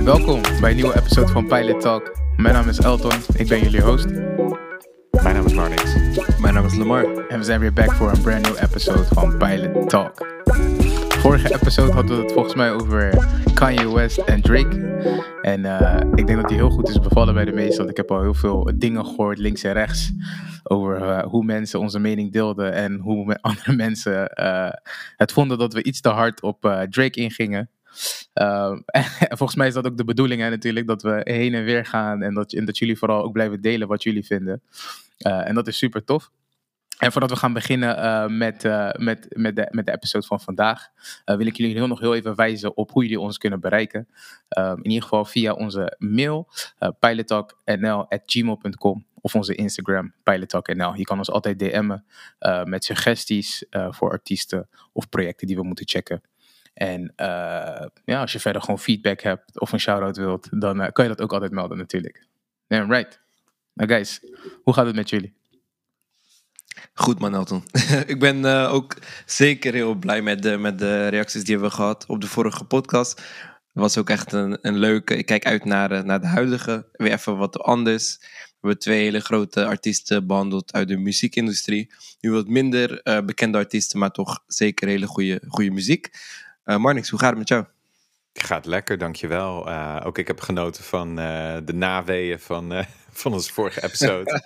Welkom bij een nieuwe episode van Pilot Talk. Mijn naam is Elton, ik ben jullie host. Mijn naam is Marnix. Mijn naam is Lamar. En we zijn weer back voor een brand new episode van Pilot Talk. Vorige episode hadden we het volgens mij over Kanye West en Drake. En ik denk dat die heel goed is bevallen bij de meesten. Want ik heb al heel veel dingen gehoord, links en rechts. Over hoe mensen onze mening deelden. En hoe andere mensen het vonden dat we iets te hard op Drake ingingen. En volgens mij is dat ook de bedoeling, hè, natuurlijk. Dat we heen en weer gaan. En dat jullie vooral ook blijven delen wat jullie vinden. En dat is super tof. En voordat we gaan beginnen met de episode van vandaag, wil ik jullie nog heel even wijzen op hoe jullie ons kunnen bereiken. In ieder geval via onze mail, pilottalknl@gmail.com, of onze Instagram, pilottalknl. Je kan ons altijd DM'en met suggesties voor artiesten of projecten die we moeten checken. En als je verder gewoon feedback hebt of een shout-out wilt, dan kan je dat ook altijd melden natuurlijk. Yeah, right. Nou guys, hoe gaat het met jullie? Goed man, Elton. Ik ben ook zeker heel blij met de reacties die we hebben gehad op de vorige podcast. Het was ook echt een leuke. Ik kijk uit naar de huidige. Weer even wat anders. We hebben 2 hele grote artiesten behandeld uit de muziekindustrie. Nu wat minder bekende artiesten, maar toch zeker hele goede muziek. Marnix, hoe gaat het met jou? Gaat lekker, dankjewel. Ook ik heb genoten van de naweeën van onze vorige episode.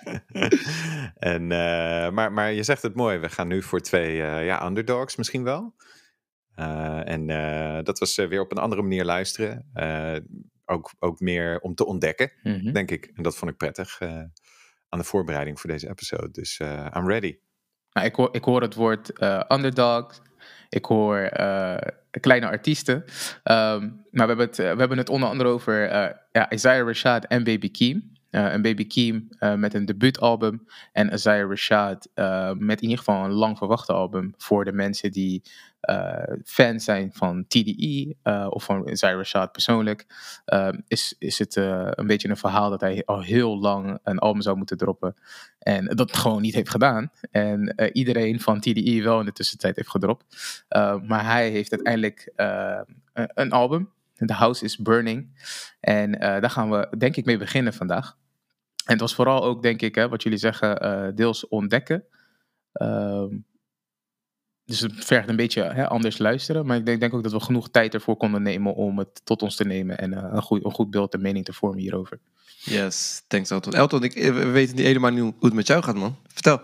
Maar je zegt het mooi, we gaan nu voor 2 underdogs misschien wel. Dat was weer op een andere manier luisteren. Ook meer om te ontdekken, denk ik. En dat vond ik prettig aan de voorbereiding voor deze episode. Dus I'm ready. Nou, ik hoor het woord underdog. Ik hoor kleine artiesten. Maar we hebben het onder andere over Isaiah Rashad en Baby Keem. En Baby Keem met een debuutalbum. En Isaiah Rashad met in ieder geval een lang verwachte album. Voor de mensen die fan zijn van TDE of van Isaiah Rashad persoonlijk. Is het een beetje een verhaal dat hij al heel lang een album zou moeten droppen. En dat gewoon niet heeft gedaan. En iedereen van TDE wel in de tussentijd heeft gedropt. Maar hij heeft uiteindelijk een album. The House is Burning. En daar gaan we denk ik mee beginnen vandaag. En het was vooral ook, denk ik, wat jullie zeggen, deels ontdekken. Dus het vergt een beetje anders luisteren. Maar ik denk ook dat we genoeg tijd ervoor konden nemen om het tot ons te nemen. En een goed beeld en mening te vormen hierover. Yes, thanks Elton. Elton, we weten niet helemaal hoe het met jou gaat, man. Vertel.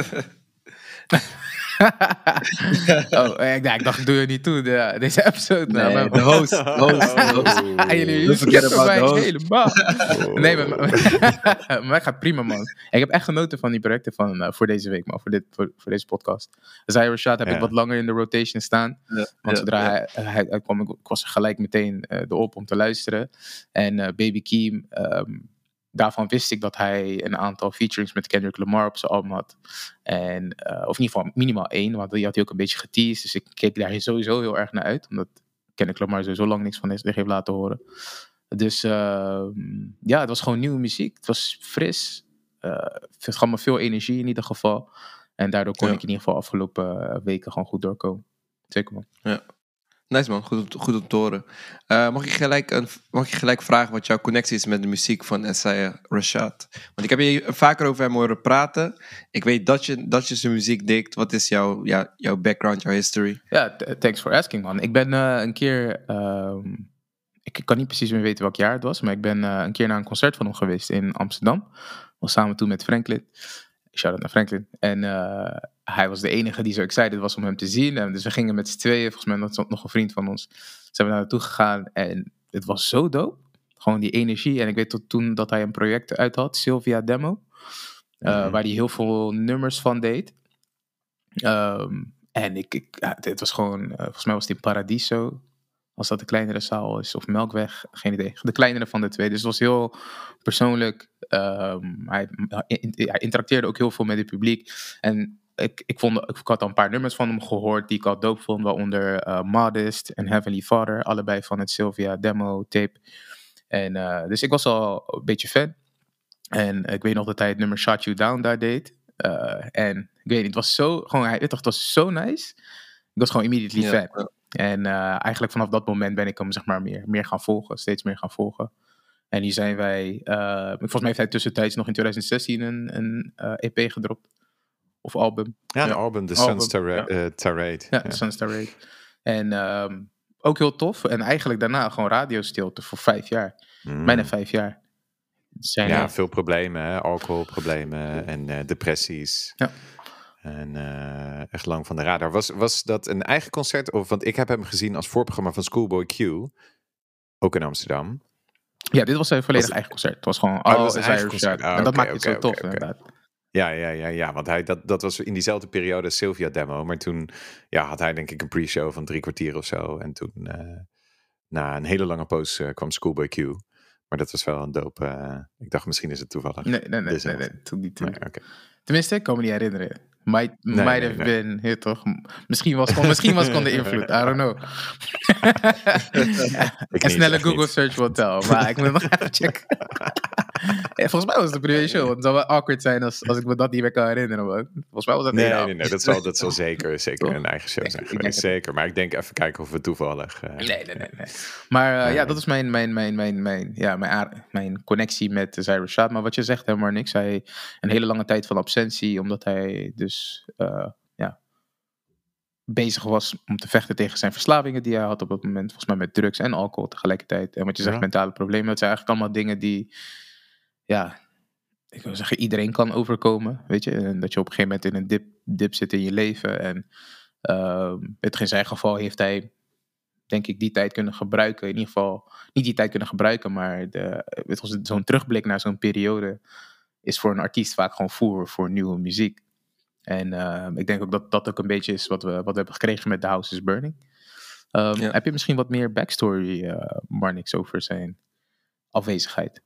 Ik dacht, ik doe je niet toe, deze episode. Nee, maar de host. Jullie skippen mij helemaal. Nee, maar gaat prima, man. Ik heb echt genoten van die projecten voor deze week, man. Voor deze podcast. Isaiah Rashad heb ik wat langer in de rotation staan. Want zodra hij uitkwam, ik was er gelijk meteen erop om te luisteren. En Baby Keem, daarvan wist ik dat hij een aantal featurings met Kendrick Lamar op zijn album had. En, of in ieder geval minimaal 1, want die had hij ook een beetje geteased. Dus ik keek daar sowieso heel erg naar uit. Omdat Kendrick Lamar sowieso lang niks van zich heeft laten horen. Dus het was gewoon nieuwe muziek. Het was fris. Het gaf me veel energie in ieder geval. En daardoor kon ik in ieder geval afgelopen weken gewoon goed doorkomen. Zeker, man. Ja. Nice man, goed om te horen. Mag je gelijk vragen wat jouw connectie is met de muziek van Isaiah Rashad? Want ik heb je vaker over hem horen praten. Ik weet dat je zijn muziek dikt. Wat is jouw background, jouw history? Ja, thanks for asking, man. Ik ben een keer... ik kan niet precies meer weten welk jaar het was. Maar ik ben een keer naar een concert van hem geweest in Amsterdam. We samen toen met Franklin. Shout-out naar Franklin. En hij was de enige die zo excited was om hem te zien. En dus we gingen met z'n tweeën, volgens mij nog een vriend van ons, zijn we naar naartoe gegaan. En het was zo dope. Gewoon die energie. En ik weet tot toen dat hij een project uit had, Sylvia Demo. Waar hij heel veel nummers van deed. En het was gewoon, volgens mij was het in Paradiso. Als dat de kleinere zaal is, of Melkweg, geen idee. De kleinere van de 2. Dus het was heel persoonlijk. Hij interacteerde ook heel veel met het publiek. En ik had al een paar nummers van hem gehoord die ik al dope vond. Waaronder Modest en Heavenly Father. Allebei van het Sylvia Demo tape. En dus ik was al een beetje fan. En ik weet nog dat hij het nummer Shut You Down daar deed. En ik weet niet, het was zo, gewoon, het was zo nice. was gewoon immediately fan. Ja. En eigenlijk vanaf dat moment ben ik hem zeg maar meer gaan volgen. Steeds meer gaan volgen. En nu zijn wij... volgens mij heeft hij tussentijds nog in 2016 een EP gedropt. Of album. Ja, een album. The Sun's Tirade. Ja, The Sun's Tirade. En ook heel tof. En eigenlijk daarna gewoon radiostilte voor 5 jaar. Bijna 5 jaar. Veel problemen. Hè? Alcoholproblemen en depressies. Ja. En echt lang van de radar. Was dat een eigen concert? Want ik heb hem gezien als voorprogramma van Schoolboy Q. Ook in Amsterdam. Ja, dit was zijn volledig eigen concert. Het was gewoon alles eigen concert. En dat maakt het zo tof, inderdaad. Ja, want dat was in diezelfde periode Sylvia demo. Maar toen had hij denk ik een pre-show van 3 kwartier of zo. En toen na een hele lange poos kwam Schoolboy Q. Maar dat was wel een dope... ik dacht misschien is het toevallig. Nee, toen niet. Nee, okay. Tenminste, ik kan me niet herinneren. Might have been, hier toch? Misschien was het de invloed. I don't know. Een snelle Google search will tell. Maar ik moet nog even checken. Volgens mij was het een privé show. Het zou wel awkward zijn als ik me dat niet meer kan herinneren. Maar volgens mij was dat nee. Dat zal zeker een eigen show zijn geweest. Zeker. Maar ik denk even kijken of we toevallig... Nee. Maar dat is mijn connectie met Isaiah Rashad. Maar wat je zegt, helemaal niks. Hij een hele lange tijd van absentie. Omdat hij dus bezig was om te vechten tegen zijn verslavingen die hij had op dat moment. Volgens mij met drugs en alcohol tegelijkertijd. En wat je zegt, mentale problemen. Dat zijn eigenlijk allemaal dingen die... ik wil zeggen, iedereen kan overkomen, weet je. En dat je op een gegeven moment in een dip zit in je leven. En in zijn geval heeft hij, denk ik, die tijd kunnen gebruiken. In ieder geval, niet die tijd kunnen gebruiken, maar zo'n terugblik naar zo'n periode is voor een artiest vaak gewoon voer voor nieuwe muziek. En ik denk ook dat ook een beetje is wat we hebben gekregen met The House is Burning. Heb je misschien wat meer backstory, Marnix, over zijn afwezigheid?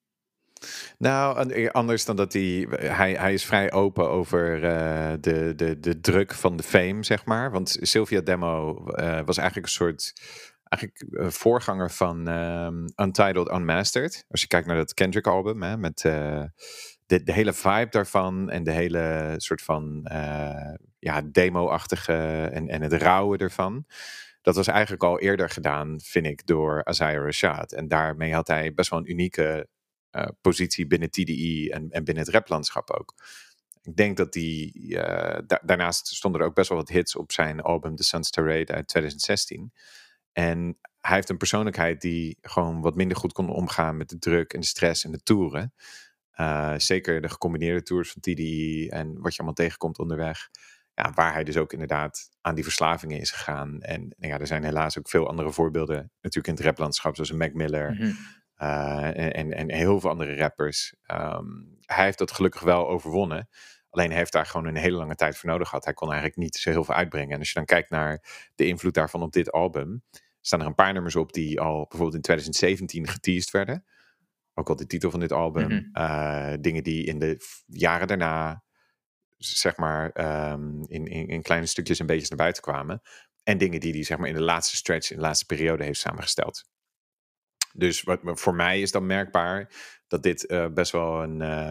Nou, anders dan dat hij is vrij open over de druk van de fame, zeg maar. Want Sylvia Demo was eigenlijk een soort voorganger van Untitled Unmastered. Als je kijkt naar dat Kendrick album, hè, met de hele vibe daarvan en de hele soort van demo-achtige en het rauwe ervan. Dat was eigenlijk al eerder gedaan, vind ik, door Isaiah Rashad. En daarmee had hij best wel een unieke positie binnen TDE en binnen het raplandschap ook. Ik denk dat daarnaast stonden er ook best wel wat hits op zijn album The Sun's Tirade uit 2016. En hij heeft een persoonlijkheid die gewoon wat minder goed kon omgaan met de druk en de stress en de toeren. Zeker de gecombineerde tours van TDE en wat je allemaal tegenkomt onderweg. Ja, waar hij dus ook inderdaad aan die verslavingen is gegaan. En er zijn helaas ook veel andere voorbeelden natuurlijk in het raplandschap, zoals Mac Miller. Mm-hmm. En heel veel andere rappers. Hij heeft dat gelukkig wel overwonnen. Alleen hij heeft daar gewoon een hele lange tijd voor nodig gehad. Hij kon eigenlijk niet zo heel veel uitbrengen. En als je dan kijkt naar de invloed daarvan op dit album, staan er een paar nummers op die al bijvoorbeeld in 2017 geteased werden. Ook al de titel van dit album. Mm-hmm. Dingen die in de jaren daarna, zeg maar, in kleine stukjes en beetjes naar buiten kwamen. En dingen die hij, zeg maar, in de laatste stretch, in de laatste periode heeft samengesteld. Dus voor mij is dan merkbaar dat dit best wel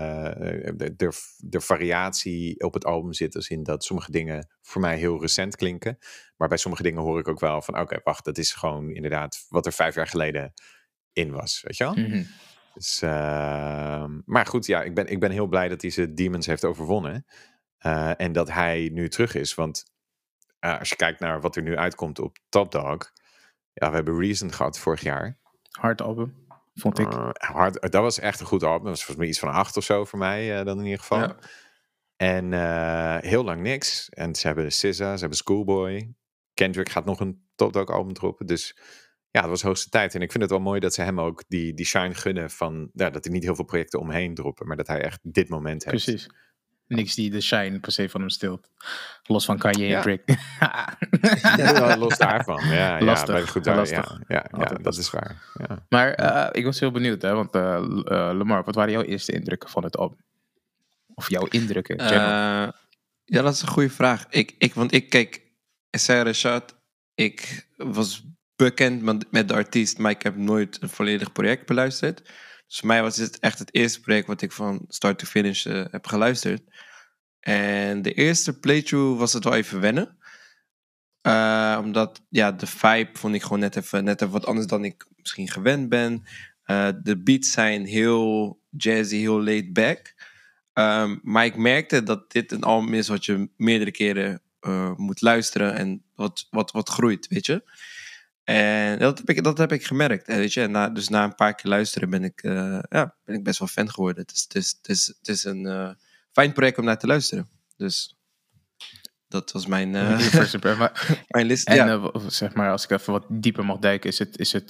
de variatie op het album zit. Als in dat sommige dingen voor mij heel recent klinken. Maar bij sommige dingen hoor ik ook wel van oké, wacht, dat is gewoon inderdaad wat er 5 jaar geleden in was. Weet je wel? Mm-hmm. Dus, maar goed, ja, ik ben heel blij dat hij zijn demons heeft overwonnen. En dat hij nu terug is. Want als je kijkt naar wat er nu uitkomt op Top Dog. Ja, we hebben Reason gehad vorig jaar. Hard album, vond ik. Dat was echt een goed album. Dat was volgens mij iets van 8 of zo voor mij dan in ieder geval. Ja. En heel lang niks. En ze hebben SZA, ze hebben Schoolboy. Kendrick gaat nog een Top Dog album droppen. Dus ja, dat was hoogste tijd. En ik vind het wel mooi dat ze hem ook die shine gunnen van dat er niet heel veel projecten omheen droppen. Maar dat hij echt dit moment heeft. Precies. Niks die de shine per se van hem stilt. Los van Kanye en Drake. Ja, los daarvan. Ja, lastig. Ja, goed, lastig. Ja, dat is waar. Ja. Maar ik was heel benieuwd, hè, want Lamar, wat waren jouw eerste indrukken van het album? Of jouw indrukken? Ja, dat is een goede vraag. Want ik kijk, Isaiah Rashad, ik was bekend met de artiest, maar ik heb nooit een volledig project beluisterd. Dus voor mij was dit echt het eerste project wat ik van start to finish heb geluisterd. En de eerste playthrough was het wel even wennen. Omdat de vibe vond ik gewoon net even wat anders dan ik misschien gewend ben. De beats zijn heel jazzy, heel laid back. Maar ik merkte dat dit een album is wat je meerdere keren moet luisteren en wat groeit, weet je. En dat heb ik gemerkt. Weet je? Dus na een paar keer luisteren ben ik best wel fan geworden. Het is een fijn project om naar te luisteren. Dus dat was mijn mijn list. En zeg maar, als ik even wat dieper mag duiken, is het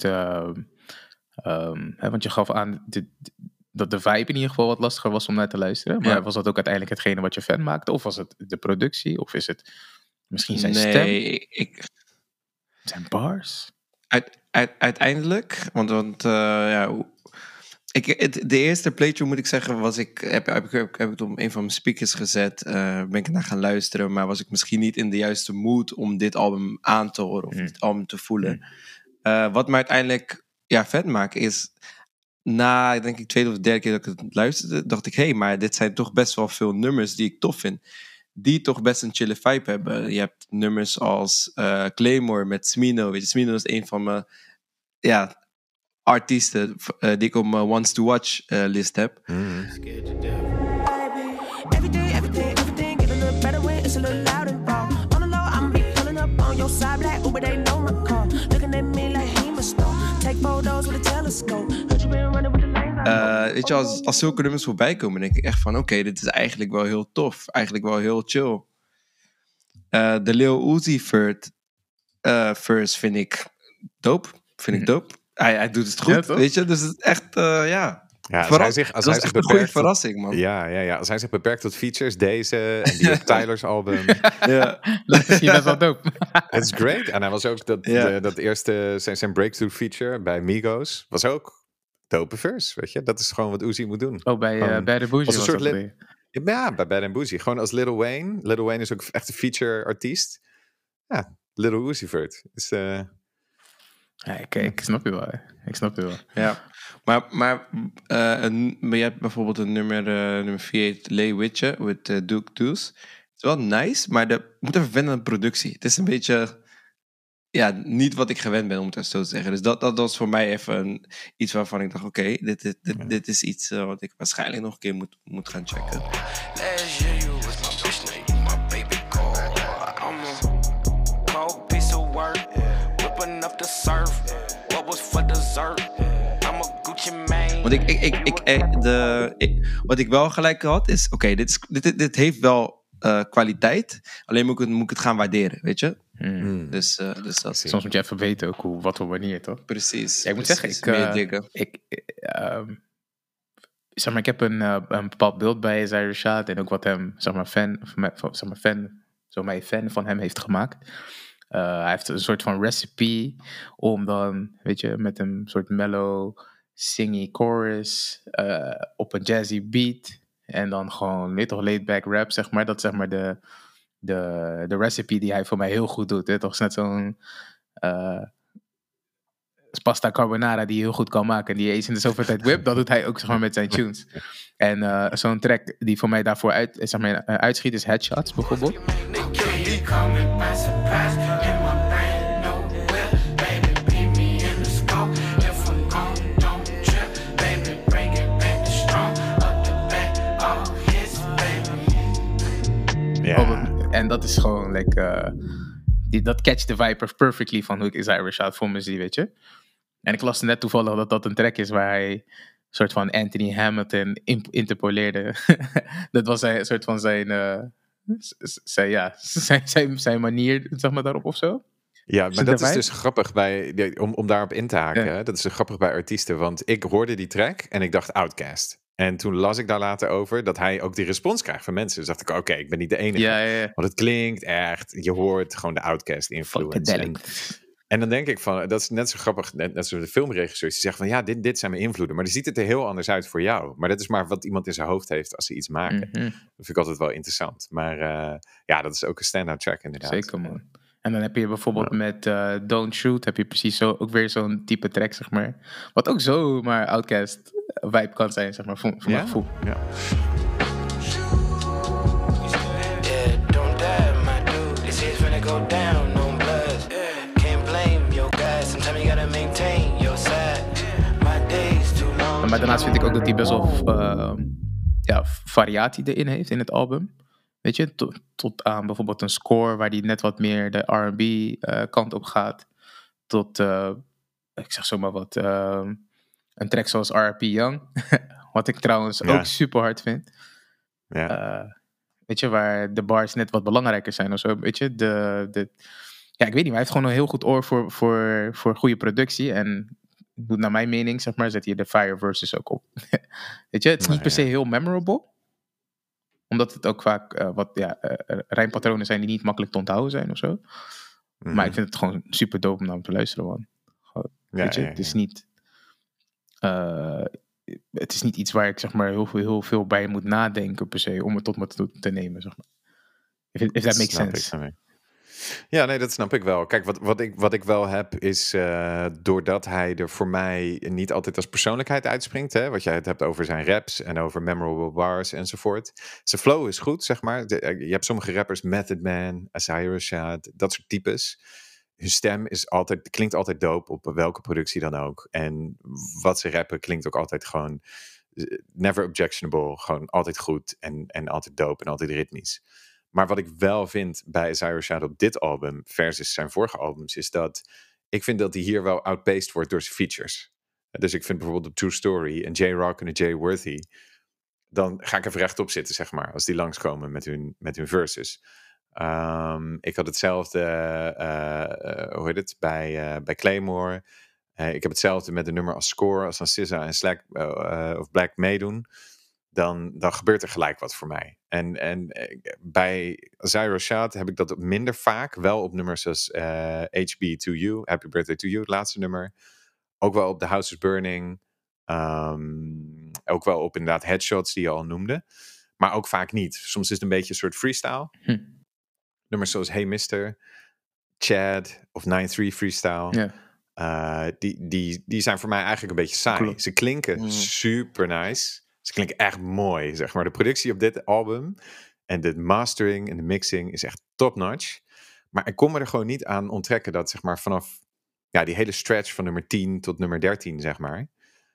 want je gaf aan dat de vibe in ieder geval wat lastiger was om naar te luisteren. Maar was dat ook uiteindelijk hetgene wat je fan maakte? Of was het de productie? Of is het misschien zijn stem? Zijn bars? Uiteindelijk, want de eerste playthrough moet ik zeggen, heb ik het op een van mijn speakers gezet. Ben ik naar gaan luisteren, maar was ik misschien niet in de juiste mood om dit album aan te horen of dit album te voelen. Wat me uiteindelijk vet maakt is, na denk ik tweede of derde keer dat ik het luisterde, dacht ik, maar dit zijn toch best wel veel nummers die ik tof vind. Die toch best een chille vibe hebben. Je hebt nummers als Claymore met Smino. Weet je, Smino is een van mijn artiesten die ik op mijn Ones to Watch list heb. Weet je, als zulke nummers voorbij komen, denk ik echt van oké, dit is eigenlijk wel heel tof. Eigenlijk wel heel chill. De Lil Uzi Vert verse vind ik dope. Hij doet het goed, weet je. Dus het is echt, als hij zich een goede verrassing, man. Ja. Als hij zich beperkt tot features, deze en die op Tyler's album. Dat is best wel dope. It's great. En hij was ook dat eerste, zijn breakthrough feature bij Migos, was ook dope verse, weet je. Dat is gewoon wat Uzi moet doen. Oh, bij de Bougie was dat bij Bad & Bougie. Gewoon als Lil Wayne. Lil Wayne is ook echt een feature artiest. Ja, Lil Uzi Vert. Dus, ik snap je wel. Ja, maar je hebt bijvoorbeeld een nummer 4, Lay With You, with Duke Deuce. Het is wel nice, maar je moet even wennen aan de productie. Het is een beetje, niet wat ik gewend ben, om het zo te zeggen. Dus dat was voor mij even iets waarvan ik dacht, oké, dit is iets wat ik waarschijnlijk nog een keer moet gaan checken. Want wat ik wel gelijk had is, oké, dit heeft wel kwaliteit, alleen moet ik het gaan waarderen, weet je? Dus dat. Soms moet je even weten ook wat voor manier, toch? Precies. Ja, ik moet zeggen, ik heb een bepaald beeld bij Isaiah Rashad en ook wat hem, fan van hem heeft gemaakt. Hij heeft een soort van recipe om dan, weet je, met een soort mellow, singy chorus op een jazzy beat en dan gewoon little laid-back rap, zeg maar. Dat is zeg maar de recipe die hij voor mij heel goed doet. Hè? Toch is net zo'n pasta carbonara die hij heel goed kan maken en die eens in de zoveel tijd whip. Dat doet hij ook zeg maar met zijn tunes. En zo'n track die voor mij daarvoor uitschiet is Headshots bijvoorbeeld. En dat is gewoon dat catch the vibe perfectly van hoe ik Isaiah Rashad voor me zie, weet je. En ik las net toevallig dat een track is waar hij een soort van Anthony Hamilton interpoleerde. Dat was een soort van zijn manier, zeg maar, daarop of zo. Ja, maar dat is dus grappig om daarop in te haken. Ja. Dat is dus grappig bij artiesten, want ik hoorde die track en ik dacht Outkast. En toen las ik daar later over dat hij ook die respons krijgt van mensen. Dus dacht ik, oké, ik ben niet de enige. Ja. Want het klinkt echt, je hoort gewoon de Outkast influence. En dan denk ik van, dat is net zo grappig, net zoals de filmregisseurs die zeggen van, dit zijn mijn invloeden. Maar dan ziet het er heel anders uit voor jou. Maar dat is maar wat iemand in zijn hoofd heeft als ze iets maken. Mm-hmm. Dat vind ik altijd wel interessant. Maar dat is ook een stand-out track inderdaad. Zeker, man. En dan heb je bijvoorbeeld met Don't Shoot, heb je precies ook weer zo'n type track, zeg maar. Wat ook zo maar Outkast vibe kan zijn, zeg maar, voor mijn gevoel. Ja. Maar daarnaast vind ik ook dat hij best wel variatie erin heeft in het album. Weet je, tot aan bijvoorbeeld een score waar die net wat meer de R&B kant op gaat. Tot, ik zeg zomaar wat, een track zoals R.I.P. Young. Wat ik trouwens ook super hard vind. Ja. Weet je, waar de bars net wat belangrijker zijn of zo. Weet je, ja, ik weet niet, maar hij heeft gewoon een heel goed oor voor goede productie. En naar mijn mening, zeg maar, zet hij de Fire verses ook op. Weet je, het is niet per se heel memorable. Omdat het ook vaak rijmpatronen zijn die niet makkelijk te onthouden zijn of zo. Mm-hmm. Maar ik vind het gewoon super dope om naar hem te luisteren, man. Weet je, het is niet... het is niet iets waar ik zeg maar heel veel bij moet nadenken per se om het tot me te nemen, zeg maar. If that makes sense. Ja, nee, dat snap ik wel. Kijk, wat ik wel heb is doordat hij er voor mij niet altijd als persoonlijkheid uitspringt, hè, wat jij het hebt over zijn raps en over memorable bars enzovoort. Zijn flow is goed, zeg maar. Je hebt sommige rappers, Method Man, Isaiah Rashad, dat soort types. Hun stem klinkt altijd dope op welke productie dan ook. En wat ze rappen klinkt ook altijd gewoon never objectionable. Gewoon altijd goed en altijd dope en altijd ritmisch. Maar wat ik wel vind bij Isaiah Rashad op dit album versus zijn vorige albums is dat ik vind dat hij hier wel outpaced wordt door zijn features. Dus ik vind bijvoorbeeld op True Story en J-Rock en Jay Worthy, dan ga ik even rechtop zitten, zeg maar, als die langskomen met hun verses. Ik had hetzelfde, hoe heet het, bij Claymore. Ik heb hetzelfde met de nummer als Score, als dan SZA en of Black meedoen. Dan gebeurt er gelijk wat voor mij. En bij Isaiah Rashad heb ik dat minder vaak. Wel op nummers als HB to You, Happy Birthday to You, het laatste nummer. Ook wel op The House is Burning. Ook wel op inderdaad Headshots die je al noemde. Maar ook vaak niet. Soms is het een beetje een soort freestyle. Nummers zoals Hey Mister, Chad of 9-3 Freestyle. Yeah. Die zijn voor mij eigenlijk een beetje saai. Klopt. Ze klinken super nice. Ze klinken echt mooi, zeg maar. De productie op dit album en de mastering en de mixing is echt top-notch. Maar ik kon me er gewoon niet aan onttrekken dat, zeg maar, vanaf die hele stretch van nummer 10 tot nummer 13, zeg maar,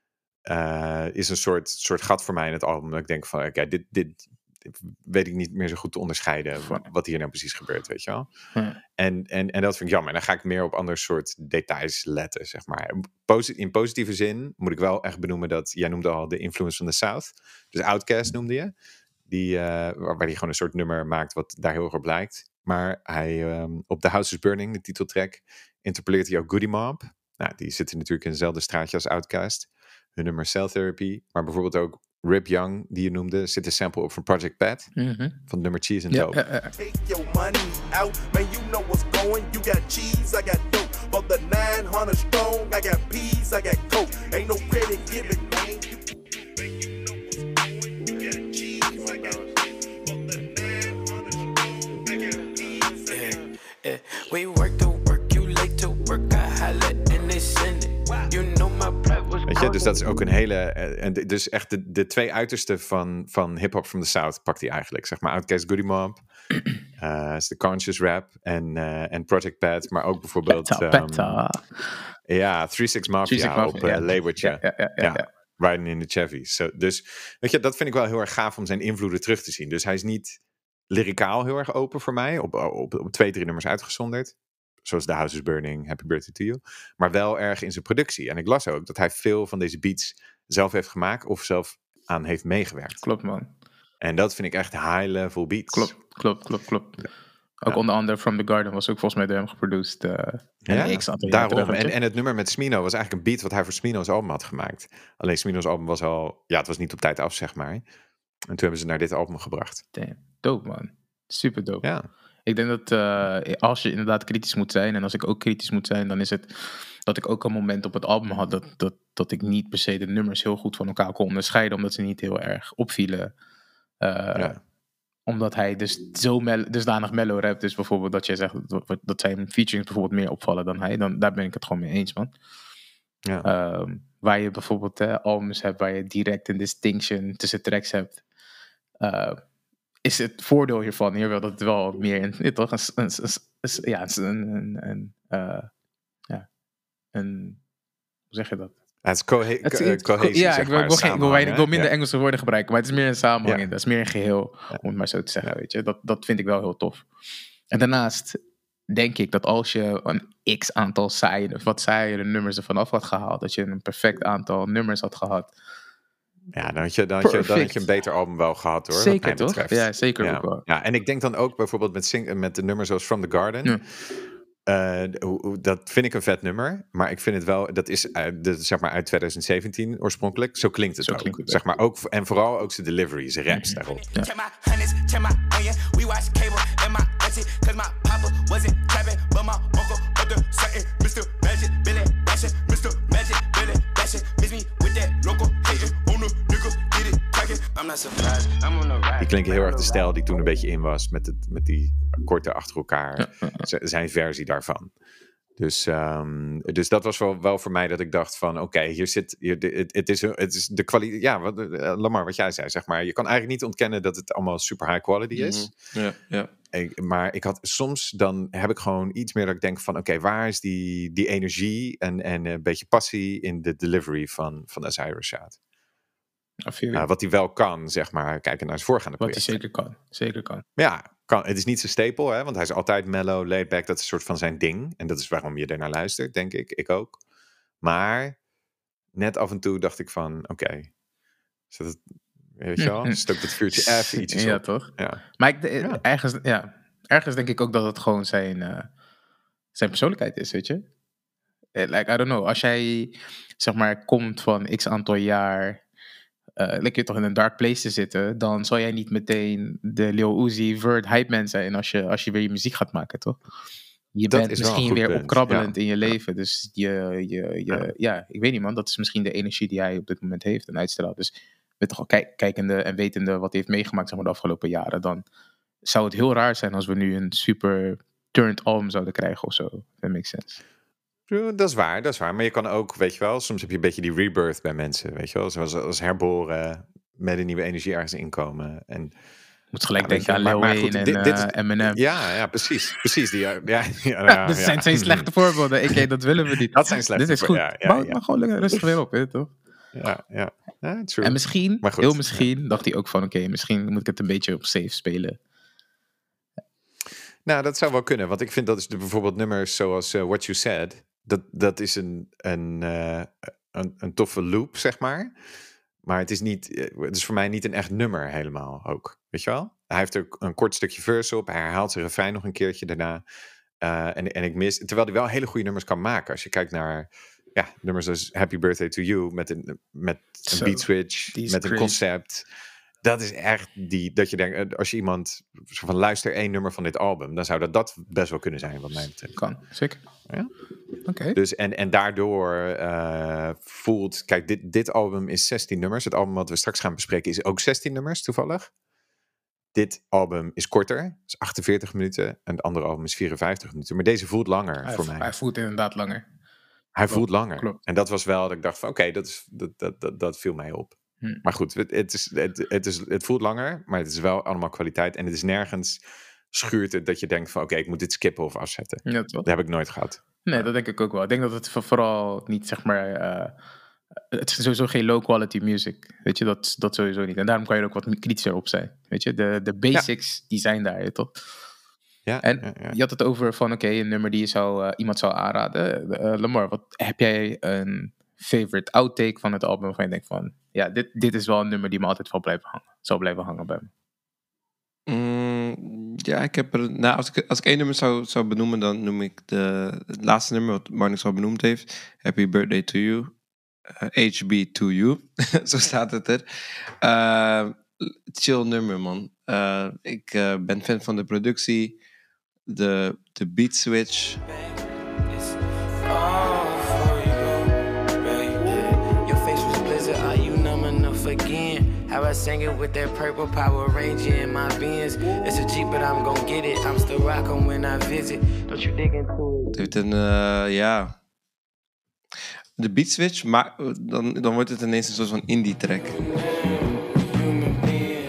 is een soort gat voor mij in het album. Dat ik denk van, oké, dit weet ik niet meer zo goed te onderscheiden wat hier nou precies gebeurt, weet je wel. En dat vind ik jammer. Dan ga ik meer op ander soort details letten, zeg maar. In positieve zin moet ik wel echt benoemen dat, jij noemde al de influence van de South. Dus Outkast noemde je. Waar hij gewoon een soort nummer maakt wat daar heel erg op lijkt. Maar hij, op The House is Burning, de titeltrack, interpoleert hij ook Goody Mob. Nou, die zitten natuurlijk in hetzelfde straatje als Outkast. Hun nummer Cell Therapy. Maar bijvoorbeeld ook Rip Young, die je noemde, zit een sample op van Project Pat. Van het nummer Cheese and Dope. Take your money out, man, you know what's going. You got cheese, I got dope. But the 900 strong, I got peas, I got coke. Ain't no credit given, man. We work to work, you late to work, I holla and they send it. You know my pride was. Weet je, dus dat is ook een hele. Dus echt de twee uitersten van hip-hop from the South pakt hij eigenlijk. Zeg maar Outkast, Goody Mob. Is de conscious rap en Project Pat. Maar ook bijvoorbeeld. Ja, 3-6 Mafia op Labeltje. Ja. Riding in the Chevy. Dus weet je, dat vind ik wel heel erg gaaf om zijn invloeden terug te zien. Dus hij is niet lyricaal heel erg open voor mij. Op 2-3 nummers uitgezonderd. Zoals The House is Burning, Happy Birthday to You. Maar wel erg in zijn productie. En ik las ook dat hij veel van deze beats zelf heeft gemaakt of zelf aan heeft meegewerkt. Klopt, man. En dat vind ik echt high-level beats. Klopt. Ook onder andere From the Garden was ook volgens mij door hem geproduceerd. Daarom. En het nummer met Smino was eigenlijk een beat wat hij voor Smino's album had gemaakt. Alleen Smino's album was al... Ja, het was niet op tijd af, zeg maar. En toen hebben ze naar dit album gebracht. Damn. Dope, man. Super dope. Ja. Ik denk dat als je inderdaad kritisch moet zijn... en als ik ook kritisch moet zijn... dan is het dat ik ook een moment op het album had... dat ik niet per se de nummers heel goed van elkaar kon onderscheiden... omdat ze niet heel erg opvielen. Omdat hij dus dusdanig mellow rapt. Dus bijvoorbeeld dat jij zegt... dat zijn featurings bijvoorbeeld meer opvallen dan hij. Daar ben ik het gewoon mee eens, man. Ja. Waar je bijvoorbeeld albums hebt... waar je direct een distinction tussen tracks hebt... is het voordeel hiervan dat het wel meer in toch hoe zeg je dat? Het is cohesie, ja, zeg ik wil, maar, samenhang, ik wil minder Ja. Engelse woorden gebruiken, maar het is meer een samenhang. Ja. Dat is meer een geheel, om het maar zo te zeggen. Weet je? Dat vind ik wel heel tof. En daarnaast denk ik dat als je een x aantal saaiere nummers ervan af had gehaald, dat je een perfect aantal nummers had gehad. Ja, dan had je een beter album wel gehad, hoor. Zeker, wat mij toch? betreft. Ja, zeker ook wel. Ja, en ik denk dan ook bijvoorbeeld met de nummers zoals From the Garden. Ja. Dat vind ik een vet nummer, maar ik vind het wel, dat is zeg maar uit 2017 oorspronkelijk. Zo klinkt het Zo ook. klinkt het zeg maar ook. En vooral ook zijn delivery, zijn raps daarop. Ja. Check my hundreds, check my onion. We watch cable and my auntie. Cause my papa wasn't trapping, but my uncle up the setting. Mr. Magic, Billy Bashing. Mr. Magic, Billy Bashing. Miss me with that local hating on the nigga, get it cracking. I'm not surprised, I'm on the ride. Die klinken heel erg de stijl die toen een beetje in was met die akkoorden achter elkaar. Zijn versie daarvan. Dus dat was wel voor mij dat ik dacht van oké, hier zit, het is de kwaliteit. Ja, Lamar, wat jij zei, zeg maar. Je kan eigenlijk niet ontkennen dat het allemaal super high quality is. Ja. Maar ik had soms, dan heb ik gewoon iets meer dat ik denk van oké, waar is die energie en een beetje passie in de delivery van Isaiah Rashad? Wat hij wel kan, zeg maar, kijken naar zijn voorgaande Wat hij projecten. zeker kan. Ja, het is niet zijn stapel, hè, want hij is altijd mellow, laid back. Dat is een soort van zijn ding. En dat is waarom je ernaar luistert, denk ik. Ik ook. Maar net af en toe dacht ik van, oké. Weet je wel? Stook dat vuurtje even ietsjes Ja, op. toch? Ja. Maar ergens denk ik ook dat het gewoon zijn persoonlijkheid is, weet je? Like, I don't know. Als jij, zeg maar, komt van x aantal jaar... lekker toch in een dark place te zitten, dan zal jij niet meteen de Lil Uzi Vert hype man zijn als je weer je muziek gaat maken, toch? Je Dat bent is wel een misschien goed weer punt, opkrabbelend ja. in je leven. Dus ik weet niet, man. Dat is misschien de energie die hij op dit moment heeft en uitstraalt. Dus met toch kijkende en wetende wat hij heeft meegemaakt, zeg maar, de afgelopen jaren, dan zou het heel raar zijn als we nu een super turned album zouden krijgen of zo. That makes sense. Dat is waar. Maar je kan ook, weet je wel, soms heb je een beetje die rebirth bij mensen, weet je wel. Zoals als herboren, met een nieuwe energie ergens inkomen. En Je moet gelijk Ja, weet denken je, aan maar Lil goed, Wayne dit is- en Eminem. ja, precies. Dat zijn twee slechte voorbeelden. Dat willen we niet. Dat zijn slechte Dit is goed. voorbeelden, ja, Bouw ja. het maar gewoon lekker rustig weer op, weet je toch? Ja, true. En misschien, Maar goed, heel misschien, dacht hij ook van oké, misschien moet ik het een beetje op safe spelen. Nou, dat zou wel kunnen. Want ik vind dat is bijvoorbeeld nummers zoals What You Said. Dat is een toffe loop, zeg maar. Maar het is voor mij niet een echt nummer helemaal ook. Weet je wel? Hij heeft er een kort stukje verse op. Hij herhaalt zijn refrein nog een keertje daarna. En ik mis... Terwijl hij wel hele goede nummers kan maken. Als je kijkt naar nummers als Happy Birthday to You. Met een Zo, beat switch. die is Met een crazy. concept. Dat is echt dat je denkt... Als je iemand van luister 1 nummer van dit album. Dan zou dat best wel kunnen zijn wat mij betreft. Kan, zeker. Ja. Oké. Dus en daardoor voelt... Kijk, dit album is 16 nummers. Het album wat we straks gaan bespreken is ook 16 nummers, toevallig. Dit album is korter. is 48 minuten. En het andere album is 54 minuten. Maar deze voelt langer voor mij. Hij voelt inderdaad langer. Hij voelt langer. klopt. En dat was wel dat ik dacht van... Oké, dat viel mij op. Maar goed, het voelt langer. Maar het is wel allemaal kwaliteit. En het is nergens schuurt het dat je denkt van... Oké, ik moet dit skippen of afzetten. Ja, toch? Dat heb ik nooit gehad. Nee, dat denk ik ook wel. Ik denk dat het vooral niet, zeg maar... het is sowieso geen low quality music. Weet je, dat sowieso niet. En daarom kan je er ook wat kritischer op zijn. Weet je, de basics, die zijn daar, toch? Ja, En je had het over van, oké, een nummer die je iemand zou aanraden. Lamar, heb jij een favorite outtake van het album waarvan je denkt van... Ja, dit is wel een nummer die me altijd zal blijven hangen bij me. Ja, ik heb er... Nou, als ik één nummer zou benoemen, dan noem ik het laatste nummer wat Marnix al benoemd heeft. Happy Birthday to You. HB to You. Zo staat het er. Chill nummer, man. Ik ben fan van de productie. De beat switch. It's all for you, baby. Your face was blizzard, are you numb enough again? How I sang it with that purple Power Ranger in my Benz. It's a Jeep, but I'm gon' get it. I'm still rockin' when I visit. Don't you dig into it? Het heeft de beat switch, maar dan wordt het ineens een soort van indie track. Human being.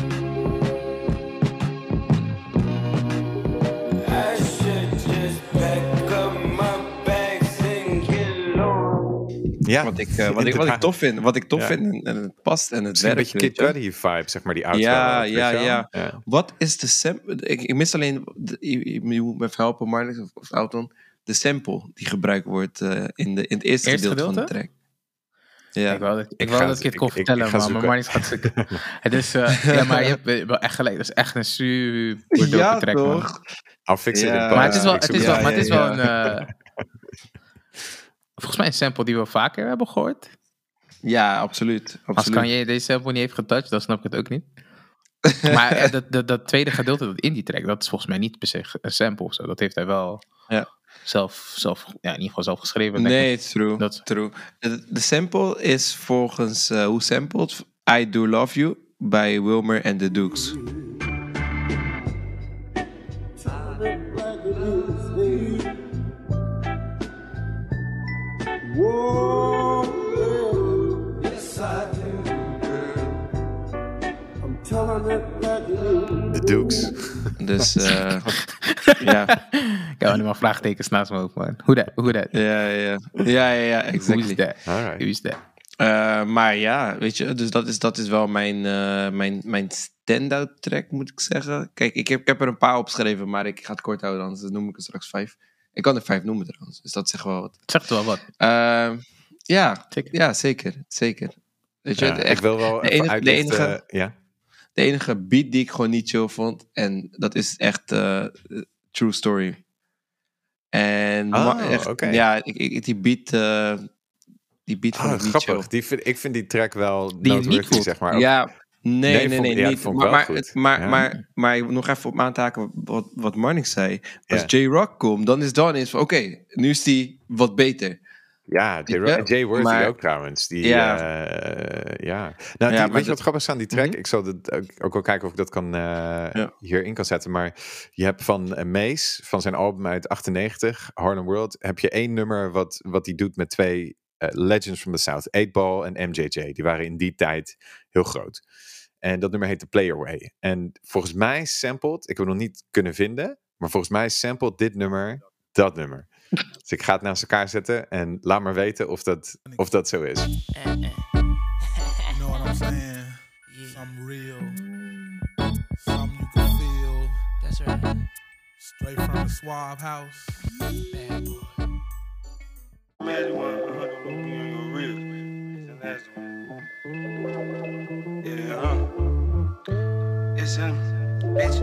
I should just pack up my bags and get low. Ja, Wat ik tof vind. Wat ik tof vind en het past en het Het is een werkt. beetje Kid weet je. Cudi vibe, zeg maar, die outro. Ja, weet je ja, wel? ja. Wat is de sample? Ik mis alleen, je moet me even helpen, Marnix of Alton. De sample die gebruikt wordt in het eerste gedeelte van de track. Ja. Ik wou dat ik het kon vertellen, maar Marnix gaat zoeken. Het is, ja, maar je hebt wel echt gelijk. Dat is echt een super dope track, man. I'll fix it. Ja. Maar het is wel, Ja. een... volgens mij een sample die we vaker hebben gehoord. Ja, absoluut. Als Kanye deze sample niet heeft getouched, dan snap ik het ook niet. Maar dat tweede gedeelte, dat indie track, dat is volgens mij niet per se een sample of zo. Dat heeft hij wel zelf in ieder geval zelf geschreven. Nee, it's true. Dat- true. De sample is volgens hoe sampled I Do Love You bij Wilmer en The Dukes. De Dukes. Dus ja. Ik heb alleen maar vraagtekens naast mijn hoofd, man. Hoe dat? Ja, exactly. Who's that? Alright. Who's that? Maar ja, weet je, dus dat is wel mijn stand-out track, moet ik zeggen. Kijk, ik heb er een paar opgeschreven, maar ik ga het kort houden, anders noem ik er straks 5. Ik kan er 5 noemen trouwens, dus dat zegt wel wat. Het zegt wel wat. Ja, zeker. Weet je, Ja, echt, ik wil wel even uitlichten. de enige beat die ik gewoon niet chill vond, en dat is echt True Story. En oké. ja, die beat vond ik niet grappig. chill. Ik vind die track wel Die je niet noteworthy, voelt. zeg maar. Ook- Ja, nee, ja, niet. dat vond ik wel goed. Maar nog even op aan te haken wat Marnix zei. Als J-Rock komt, dan is van oké, nu is die wat beter. Ja, Jay Worthy maar- ook trouwens. Die, Ja. Nou, Ja, weet maar je wat grappig is aan die track? Ik zal ook wel kijken of ik dat kan, hierin kan zetten. Maar je hebt van Mace, van zijn album uit 98, Harlem World, heb je 1 nummer wat hij doet met 2 Legends from the South. 8Ball en MJJ. Die waren in die tijd heel groot. En dat nummer heet The Player Way. En volgens mij sampled, ik heb het nog niet kunnen vinden, maar volgens mij sampled dit nummer dat nummer. Dus ik ga het naast elkaar zetten en laat maar weten of dat zo is. You know what I'm saying? Something real. Something you can feel. That's right. Straight from the Swab House. Bad boy. Imagine 100 on your wrist. That's the one. Yeah, it's him, bitch.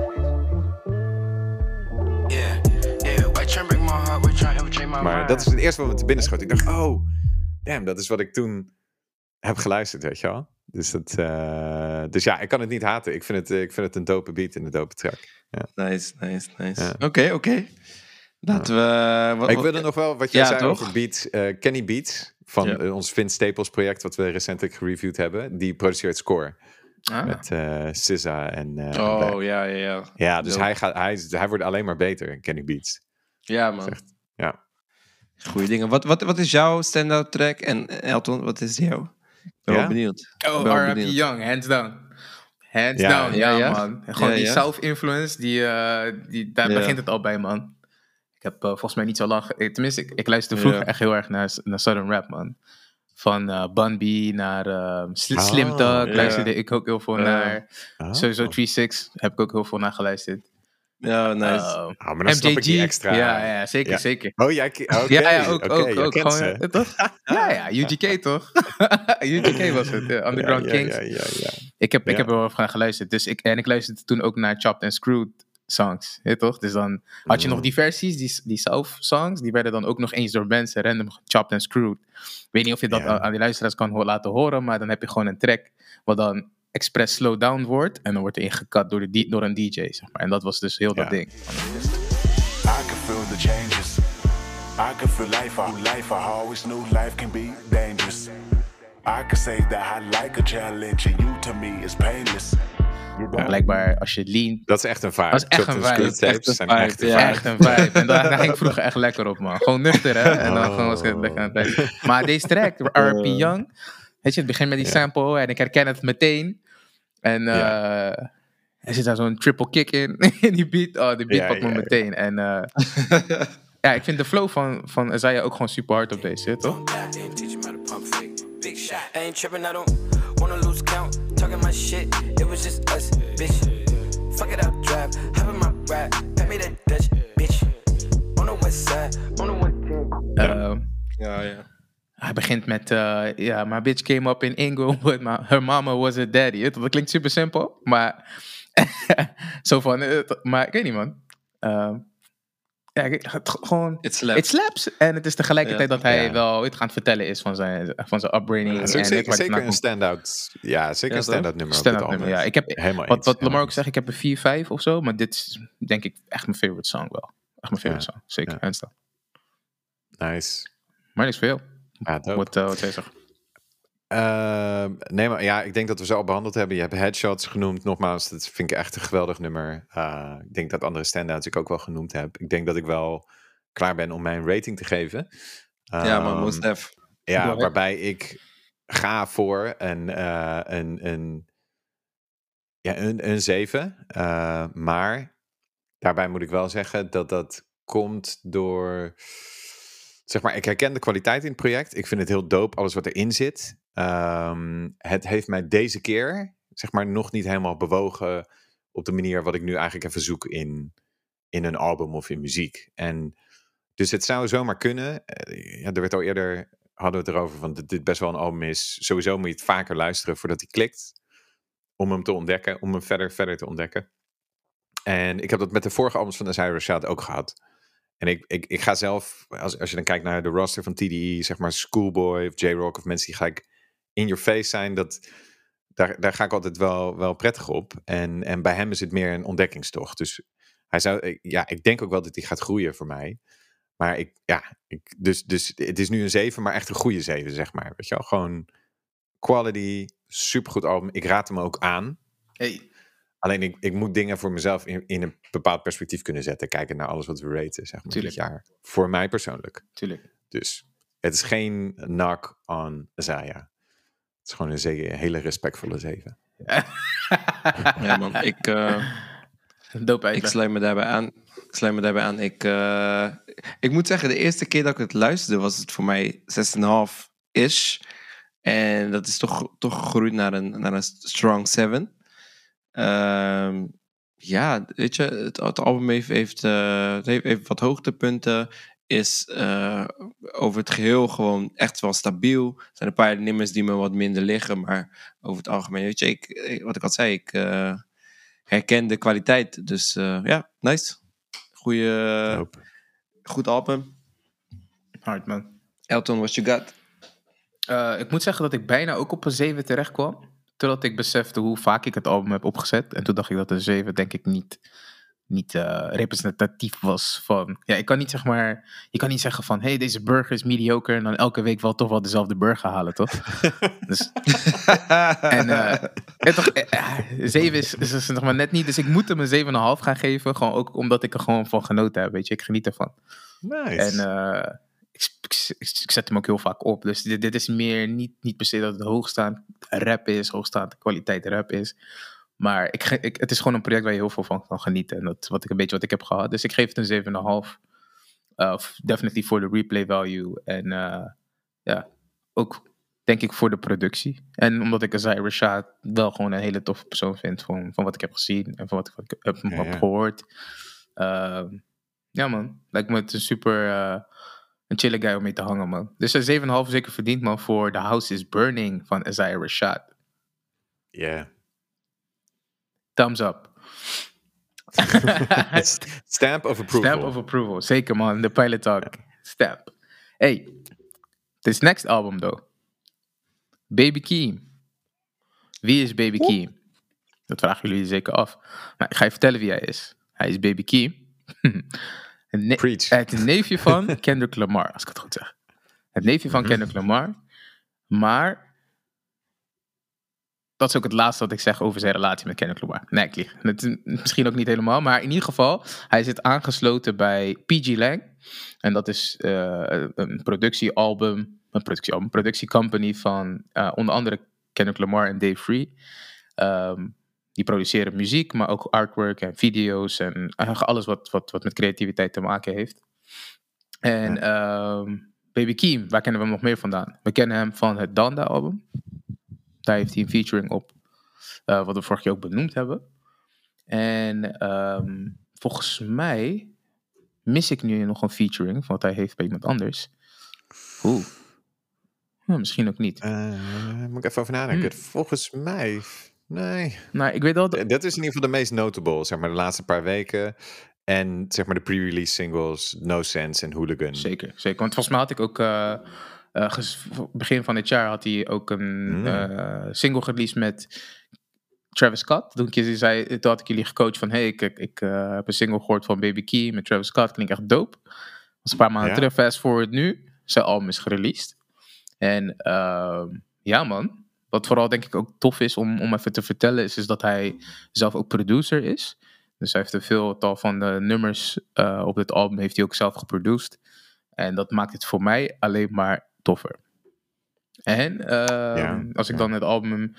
Yeah. White trying break my heart, white trying infiltrate my Maar mind. dat is het eerste wat me te binnen schoot. Ik dacht, oh, damn, dat is wat ik toen heb geluisterd, weet je wel. Dus ja, ik kan het niet haten. Ik vind het een dope beat en een dope track. Ja. Nice. Ja. Oké. Laten we... Ik wilde nog wel, wat jij zei toch? over beats. Kenny Beats, van ons Vince Staples project, wat we recentelijk gereviewd hebben. Die produceert Score. Met SZA en Black. Ja. Ja, dus Dope. hij wordt alleen maar beter, Kenny Beats. Ja, man. Echt, ja. Goeie dingen. Wat is jouw stand-out track? En Elton, wat is jouw? Ik ben wel benieuwd. R.I.P. Young, hands down. Hands Ja, down, ja. man. Gewoon Ja, die ja. self-influence, daar begint het al bij, man. Ik heb volgens mij niet zo lang... Tenminste, ik luisterde vroeger echt heel erg naar Southern Rap, man. Van Bun B naar Slim Thug luisterde ik ook heel veel naar. Sowieso 3-6 heb ik ook heel veel naar geluisterd. Ja, nice. Maar dan snap ik die extra. Ja, zeker. Oh, jij... Okay. Ja, ook. jij kent Gewoon, ze. toch? Ja, UGK toch? UGK was het, Underground Kings. Ja. Ik heb er wel van geluisterd. Dus ik luisterde toen ook naar Chopped and Screwed songs, toch? Dus dan had je nog die versies, die South songs, die werden dan ook nog eens door mensen random chopped and screwed. Ik weet niet of je dat aan die luisteraars kan laten horen, maar dan heb je gewoon een track wat dan expres slow down wordt en dan wordt er ingekat door een DJ, zeg maar. En dat was dus heel dat ding. I can feel the changes. I can feel life. I always knew life can be dangerous. I can say that I like a challenge and you to me is painless. Blijkbaar als je lean. Dat is echt een vibe. Dat is echt een vibe. Echt een vibe. En daar ging ik vroeger echt lekker op, man. Gewoon nuchter, hè. En dan gewoon was ik lekker aan het luisteren. Maar deze track, R.I.P. Young. Weet je, het begint met die sample en ik herken het meteen. En er zit daar zo'n triple kick in die beat. Oh, die beat pakt me meteen. En ja, ik vind de flow van Isaiah ook gewoon super hard op deze, toch? ain't tripping, I don't wanna lose count. Talking my shit, it was just us, bitch. Fuck it up, drive, hop in my ride, pat me that Dutch, bitch. On the west side, on the 110. Ja. Hij begint met, my bitch came up in Inglewood, her mama was her daddy. Dat klinkt super simpel, maar zo van, maar ik weet niet, man. Gewoon, It slaps. It slaps. En het is tegelijkertijd dat hij wel iets aan het vertellen is van zijn upbringing. Ja, zeker een standout. Ja, zeker een standout nummer. Standout nummer, ja. Ik heb, wat Lamar ook zegt, ik heb een 4-5 of zo. Maar dit is denk ik echt mijn favorite song wel. Echt mijn favorite song. Zeker, hands down. Nice. Maar niks veel. Wat jij zegt. Nee, maar ja, ik denk dat we ze al behandeld hebben. Je hebt Headshots genoemd, nogmaals. Dat vind ik echt een geweldig nummer. Ik denk dat andere standouts ik ook wel genoemd heb. Ik denk dat ik wel klaar ben om mijn rating te geven. Ja, maar most def. Ja, waarbij ik ga voor een 7. Maar daarbij moet ik wel zeggen dat komt door... Zeg maar, ik herken de kwaliteit in het project. Ik vind het heel dope, alles wat erin zit. Het heeft mij deze keer, zeg maar, nog niet helemaal bewogen op de manier wat ik nu eigenlijk even zoek in een album of in muziek. En dus het zou zomaar kunnen. Er werd al eerder, hadden we het erover, van dat dit best wel een album is. Sowieso moet je het vaker luisteren voordat hij klikt. Om hem te ontdekken, om hem verder te ontdekken. En ik heb dat met de vorige albums van Isaiah Rashad ook gehad. En ik ga zelf, als je dan kijkt naar de roster van TDE, zeg maar Schoolboy of J-Rock of mensen die gelijk in your face zijn, daar ga ik altijd wel prettig op. En bij hem is het meer een ontdekkingstocht. Dus ik denk ook wel dat hij gaat groeien voor mij. Maar dus het is nu een 7, maar echt een goede 7, zeg maar. Weet je wel, gewoon quality, supergoed album. Ik raad hem ook aan. Hey. Alleen ik moet dingen voor mezelf in een bepaald perspectief kunnen zetten. Kijken naar alles wat we raten, zeg maar, Tuurlijk. dit jaar. Voor mij persoonlijk. Tuurlijk. Dus het is geen knock on Isaiah. Het is gewoon een hele respectvolle 7. Ja, man. Ik sluit me daarbij aan. Ik moet zeggen, de eerste keer dat ik het luisterde, was het voor mij 6,5-ish. En dat is toch gegroeid naar een strong 7. Ja, weet je, het album heeft wat hoogtepunten. Is over het geheel gewoon echt wel stabiel. Er zijn een paar nummers die me wat minder liggen, maar over het algemeen, weet je, wat ik al zei, ik herken de kwaliteit. Dus ja, nice. Goed album. Hard, man. Elton, what you got? Ik moet zeggen dat ik bijna ook op een 7 terecht kwam. Totdat ik besefte hoe vaak ik het album heb opgezet. En toen dacht ik dat een 7 denk ik niet representatief was van... Ja, ik kan niet zeg maar... Je kan niet zeggen van... Hey, deze burger is mediocre. En dan elke week wel toch wel dezelfde burger halen, toch? Dus... en... 7 is nog maar net niet. Dus ik moet hem een 7,5 gaan geven. Gewoon ook omdat ik er gewoon van genoten heb. Weet je, ik geniet ervan. Nice. En... Ik zet hem ook heel vaak op. Dus dit is meer niet per se dat het hoogstaand rap is, hoogstaande kwaliteit rap is. Maar het is gewoon een project waar je heel veel van kan genieten. En dat wat ik heb gehad. Dus ik geef het een 7,5. Definitely voor de replay value. En ook denk ik voor de productie. En omdat ik Isaiah Rashad wel gewoon een hele toffe persoon vind van wat ik heb gezien en van wat ik heb gehoord. Ja, man. Lijkt me het een super... een chille guy om mee te hangen, man. Dus een 7,5 zeker verdiend, man, voor The House is Burning van Isaiah Rashad. Yeah. Thumbs up. Stamp of approval. Stamp of approval. Zeker, man. De Pilot Talk. Stamp. Hey. This next album, though. Baby Keem. Wie is Baby Keem? Dat vragen jullie zeker af. Nou, ik ga je vertellen wie hij is. Hij is Baby Keem. Preach. Het neefje van Kendrick Lamar, als ik het goed zeg. Het neefje van Kendrick Lamar. Maar dat is ook het laatste wat ik zeg over zijn relatie met Kendrick Lamar. Nee, ik lieg. Het is misschien ook niet helemaal. Maar in ieder geval, hij zit aangesloten bij PG Lang. En dat is een productiecompany van onder andere Kendrick Lamar en Dave Free. Die produceren muziek, maar ook artwork en video's en eigenlijk alles wat met creativiteit te maken heeft. En Baby Keem, waar kennen we hem nog meer vandaan? We kennen hem van het Donda-album. Daar heeft hij een featuring op. Wat we vorig jaar ook benoemd hebben. En volgens mij mis ik nu nog een featuring. Wat hij heeft bij iemand anders. Misschien ook niet. Moet ik even over nadenken. Volgens mij... Nee. Nou, ik weet wel... Dat is in ieder geval de meest notable, zeg maar, de laatste paar weken. En zeg maar de pre-release singles No Sense en Hooligan. Zeker. Want volgens mij had ik ook... begin van dit jaar had hij ook een single released met Travis Scott. Toen had ik jullie gecoacht van... Hey, ik heb een single gehoord van Baby Key met Travis Scott. Klinkt echt dope. Dat was een paar maanden terug. Fast forward nu. Zijn album is gereleased. En ja man... Wat vooral denk ik ook tof is om even te vertellen... is dat hij zelf ook producer is. Dus hij heeft een veeltal van de nummers op dit album... heeft hij ook zelf geproduced. En dat maakt het voor mij alleen maar toffer. En als ik dan het album...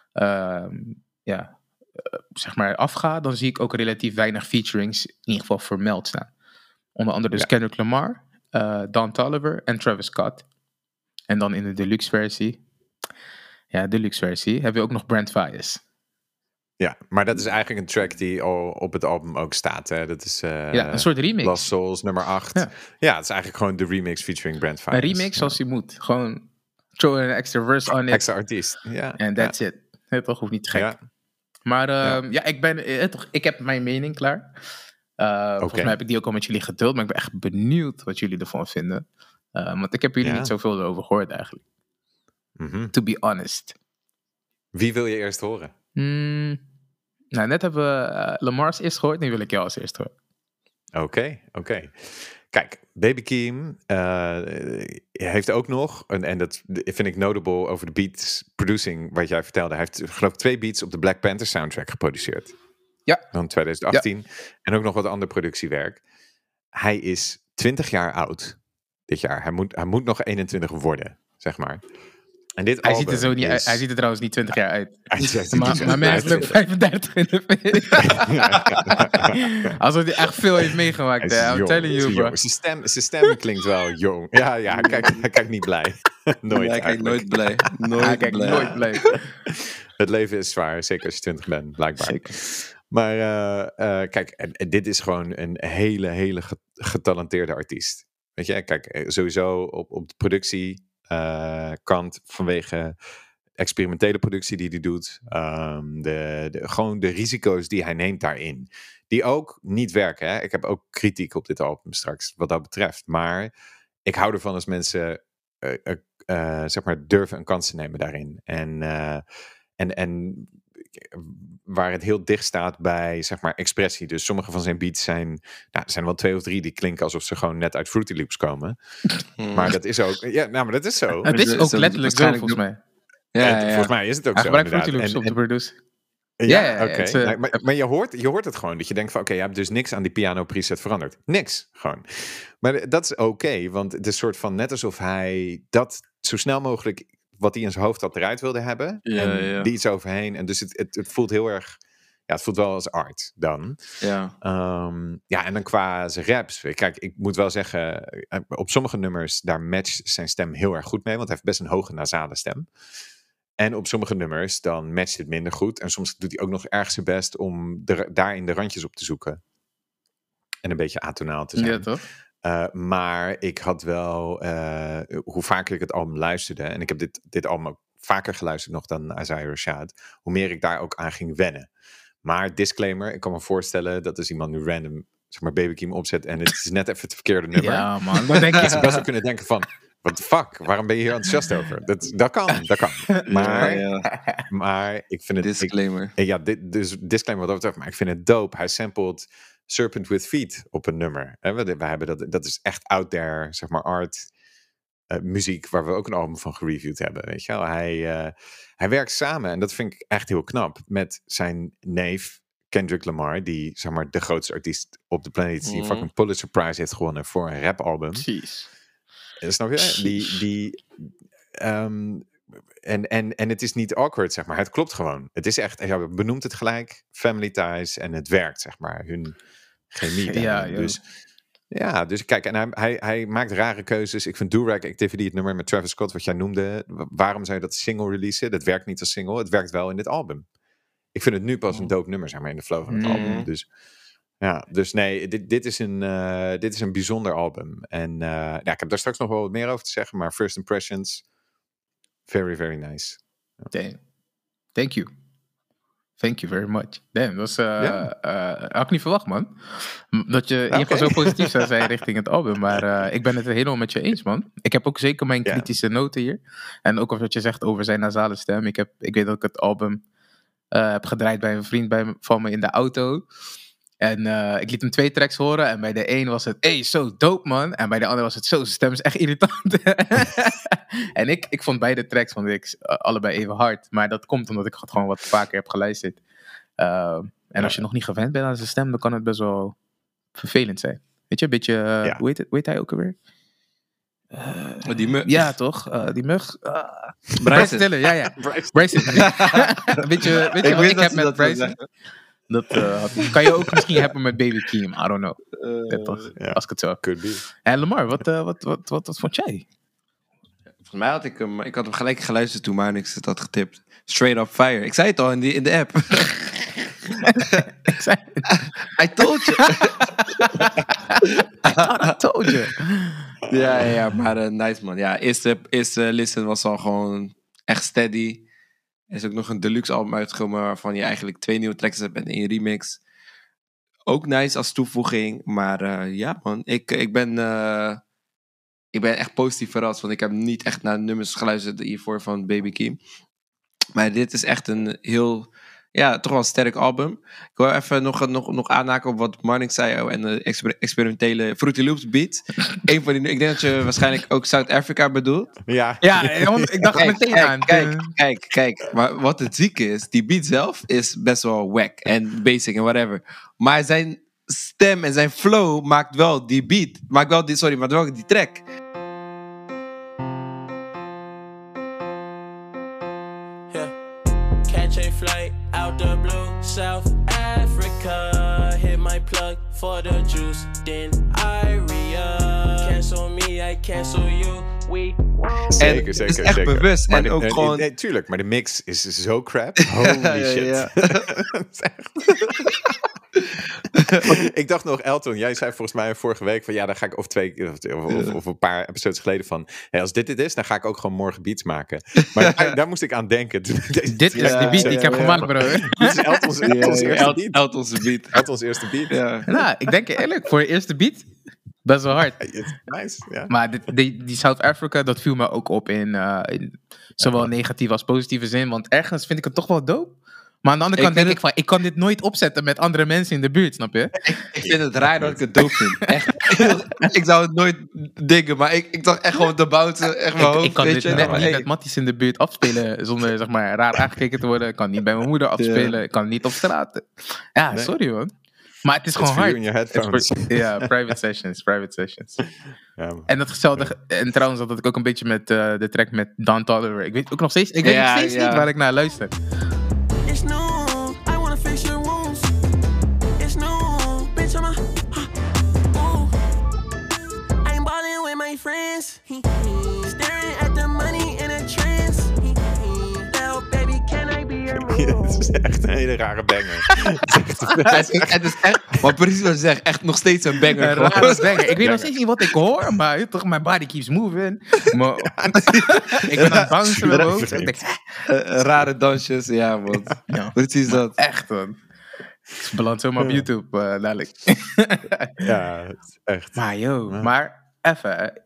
zeg maar afga... dan zie ik ook relatief weinig featurings... in ieder geval vermeld staan. Onder andere dus Kendrick Lamar... Don Toliver en Travis Scott. En dan in de deluxe versie... Ja, deluxe versie. Heb je ook nog Brent Faiyaz. Ja, maar dat is eigenlijk een track die al op het album ook staat. Hè? Dat is een soort remix. Lost Souls, nummer 8. Ja, het is eigenlijk gewoon de remix featuring Brent Faiyaz. Een remix zoals hij moet. Gewoon throw een extra verse on it. Extra artiest, ja. En that's it. Het toch hoeft niet gek. Ja. Maar ik heb mijn mening klaar. Volgens mij heb ik die ook al met jullie gedeeld. Maar ik ben echt benieuwd wat jullie ervan vinden. Want ik heb jullie niet zoveel over gehoord eigenlijk. To be honest. Wie wil je eerst horen? Nou, net hebben we Lamar's eerst gehoord. Nu wil ik jou als eerst horen. Oké. Kijk, Baby Keem heeft ook nog... En dat vind ik notable over de beats producing... wat jij vertelde. Hij heeft geloof ik 2 beats op de Black Panther soundtrack geproduceerd. Ja. Van 2018. Ja. En ook nog wat ander productiewerk. Hij is 20 jaar oud dit jaar. Hij moet nog 21 worden, zeg maar. En dit hij ziet er zo niet uit. Hij ziet er trouwens niet 20 jaar uit. Maar mij is ook 35 in de alsof hij echt veel heeft meegemaakt. I'm telling you, bro. Zijn stem klinkt wel jong. Ja, hij kijkt niet blij. Nooit. Hij kijkt nooit blij. Nooit blij. Het leven is zwaar, zeker als je 20 bent, blijkbaar. Zeker. Maar kijk, dit is gewoon een hele getalenteerde artiest. Weet je, kijk, sowieso op de productie... kant vanwege experimentele productie die hij doet. Gewoon de risico's die hij neemt daarin. Die ook niet werken. Hè? Ik heb ook kritiek op dit album straks wat dat betreft. Maar ik hou ervan als mensen zeg maar durven een kans te nemen daarin. En waar het heel dicht staat bij zeg maar expressie. Dus sommige van zijn beats zijn wel 2 of 3 die klinken alsof ze gewoon net uit Fruity Loops komen. Maar dat is ook... Ja, maar dat is zo. Het is ook letterlijk zo, volgens mij. Ja. Volgens mij is het ook hij zo. Hij gebruikt Fruity Loops om te produceren. Ja, oké. Maar je hoort het gewoon. Dat je denkt van, je hebt dus niks aan die piano preset veranderd. Niks, gewoon. Maar dat is oké, want het is een soort van net alsof hij dat zo snel mogelijk... wat hij in zijn hoofd had eruit wilde hebben. Die iets overheen. En dus het voelt heel erg... Ja, het voelt wel als art dan. Ja. En dan qua zijn raps. Kijk, ik moet wel zeggen... op sommige nummers, daar matcht zijn stem heel erg goed mee. Want hij heeft best een hoge nasale stem. En op sommige nummers, dan matcht het minder goed. En soms doet hij ook nog erg zijn best... om daarin de randjes op te zoeken. En een beetje atonaal te zijn. Ja, toch? Maar ik had wel, hoe vaker ik het album luisterde, en ik heb dit album ook vaker geluisterd nog dan Isaiah Rashad, hoe meer ik daar ook aan ging wennen. Maar disclaimer, ik kan me voorstellen dat als iemand nu random, zeg maar, Baby Keem opzet en het is net even het verkeerde nummer. Ja man, wat denk je? Dat ze best wel kunnen denken van, what the fuck, waarom ben je hier enthousiast over? Dat kan. Maar ik vind het... Disclaimer. Dus disclaimer wat dat betreft, maar ik vind het dope. Hij sampled Serpent with Feet op een nummer. We hebben dat is echt out there, zeg maar, art muziek, waar we ook een album van gereviewd hebben, weet je wel. Hij werkt samen, en dat vind ik echt heel knap, met zijn neef Kendrick Lamar, die, zeg maar, de grootste artiest op de planeet, die fucking Pulitzer Prize heeft gewonnen voor een rapalbum. Precies. Snap je? En het is niet awkward, zeg maar. Het klopt gewoon. Het is echt, je benoemt het gelijk, family ties, en het werkt, zeg maar. Hun chemie. Ja, dus Ja, dus kijk, en hij maakt rare keuzes. Ik vind Do-Rag Activity, het nummer met Travis Scott, wat jij noemde. Waarom zou je dat single releasen? Dat werkt niet als single. Het werkt wel in dit album. Ik vind het nu pas een dope nummer, zeg maar, in de flow van het album. Dus ja, dus nee, dit is een bijzonder album. En ik heb daar straks nog wel wat meer over te zeggen, maar first impressions, very, very nice. Damn. Thank you. Thank you very much. Damn, dat had ik niet verwacht, man. Dat je in ieder geval zo positief zou zijn richting het album. Maar ik ben het helemaal met je eens, man. Ik heb ook zeker mijn kritische noten hier. En ook wat je zegt over zijn nasale stem. Ik weet dat ik het album heb gedraaid bij een vriend van me in de auto. En ik liet hem 2 tracks horen. En bij de een was het, zo dope, man. En bij de ander was het, zijn stem is echt irritant. En ik vond beide tracks allebei even hard. Maar dat komt omdat ik het gewoon wat vaker heb geluisterd. En als je nog niet gewend bent aan zijn stem, dan kan het best wel vervelend zijn. Weet je, een beetje, hoe heet hij ook alweer? Die mug. Ja, toch? Die mug. Bryson. Tiller, ja. Bryson. weet je wat ik heb met Bryson? Dat kan je ook misschien hebben met Baby Keem. I don't know. Als ik het zo heb. Could be. En Lamar, wat vond jij? Volgens mij had ik hem gelijk geluisterd toen Marnix het had getipt. Straight Up Fire. Ik zei het al in de app. Ik zei I told you. I told you. Ja, maar nice, man. Ja, eerste listen was al gewoon echt steady. Er is ook nog een deluxe album uitgekomen waarvan je eigenlijk 2 nieuwe tracks hebt en 1 remix. Ook nice als toevoeging. Maar ja, man. Ik ben echt positief verrast. Want ik heb niet echt naar nummers geluisterd hiervoor van Baby Keem. Maar dit is echt een heel... Ja, toch wel een sterk album. Ik wil even nog aanhaken op wat Marnix zei. En de experimentele Fruity Loops beat. Ik denk dat je waarschijnlijk ook South Africa bedoelt. Ja, want ik dacht meteen aan. Kijk. Maar wat het zieke is, die beat zelf is best wel wack. En basic en whatever. Maar zijn stem en zijn flow maakt wel die beat. Maakt wel die track. Catch a flight out the blue, South Africa. Hit my plug for the juice, then I cancel me, I cancel you. Zeker. Het is echt bewust. Maar en ook gewoon... Nee, tuurlijk, maar de mix is zo crap. Holy shit. Ja. Ik dacht nog, Elton, jij zei volgens mij vorige week van daar ga ik of een paar episodes geleden van, als dit is, dan ga ik ook gewoon morgen beats maken. Maar daar moest ik aan denken. Dit is de beat die ik heb gemaakt, bro. Dit is Elton's eerste beat. Elton's eerste beat. Ja. Nou, ik denk eerlijk, voor je eerste beat, best wel hard. Nice, ja. Maar die South Africa, dat viel me ook op in zowel negatieve als positieve zin. Want ergens vind ik het toch wel dope. Maar aan de andere kant denk ik van, ik kan dit nooit opzetten met andere mensen in de buurt, snap je? Ik vind het raar dat ik het dope vind. Echt. Ik zou het nooit diggen, maar ik dacht echt gewoon te bouncen. Echt mijn hoofd, ik kan weet dit je? net Maar, niet met matties in de buurt afspelen zonder zeg maar raar aangekeken te worden. Ik kan niet bij mijn moeder afspelen. Ik kan niet op straat. Ja, nee. Sorry man. Maar het is gewoon hard. In your headphones. Ja, private sessions. Ja, en datzelfde. En trouwens dat had ik ook een beetje met de track met Don Toliver. Ik weet ook nog steeds, niet waar ik naar luister. It's new, I wanna fix your wounds. It's new, bitch, I'm a I'm balling with my friends. Staring at the money in a trance. Now, baby, can I be your man? Het is echt een hele rare banger. Het is echt, maar precies wat je zegt, echt nog steeds een banger. Een rare banger. Ik weet nog steeds niet wat ik hoor, maar toch, mijn body keeps moving. Ik ben aan het bouncen met mijn hoofd. Rare dansjes, ja man. Ja. Precies dat. Echt man. Het belandt zomaar op YouTube dadelijk. Ja, echt. Maar maar even...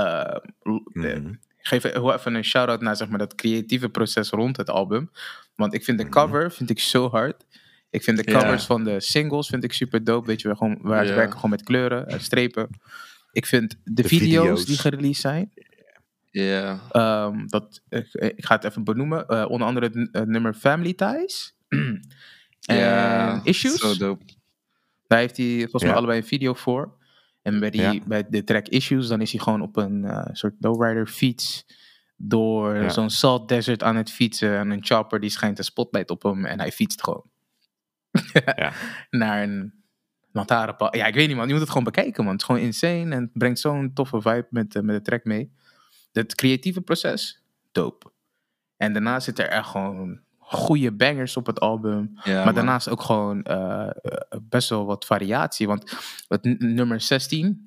geef even een shout-out naar zeg maar, dat creatieve proces rond het album. Want ik vind de cover zo hard. Ik vind de covers van de singles vind ik super dope. Weet je, ze werken gewoon met kleuren en strepen. Ik vind de video's die gereleased zijn. Ja. Ik ga het even benoemen. Onder andere het nummer Family Ties. En Issues. Zo dope. Daar heeft hij volgens mij allebei een video voor. En bij de track Issues, dan is hij gewoon op een soort lowrider fiets door zo'n salt desert aan het fietsen. En een chopper die schijnt een spotlight op hem en hij fietst gewoon. Naar een Lantaarnpaal. Ja, ik weet niet, man. Je moet het gewoon bekijken, man. Het is gewoon insane en het brengt zo'n toffe vibe met de track mee. Het creatieve proces, dope. En daarna zit er echt gewoon goede bangers op het album. Ja, maar man. daarnaast ook gewoon best wel wat variatie. Want het nummer 16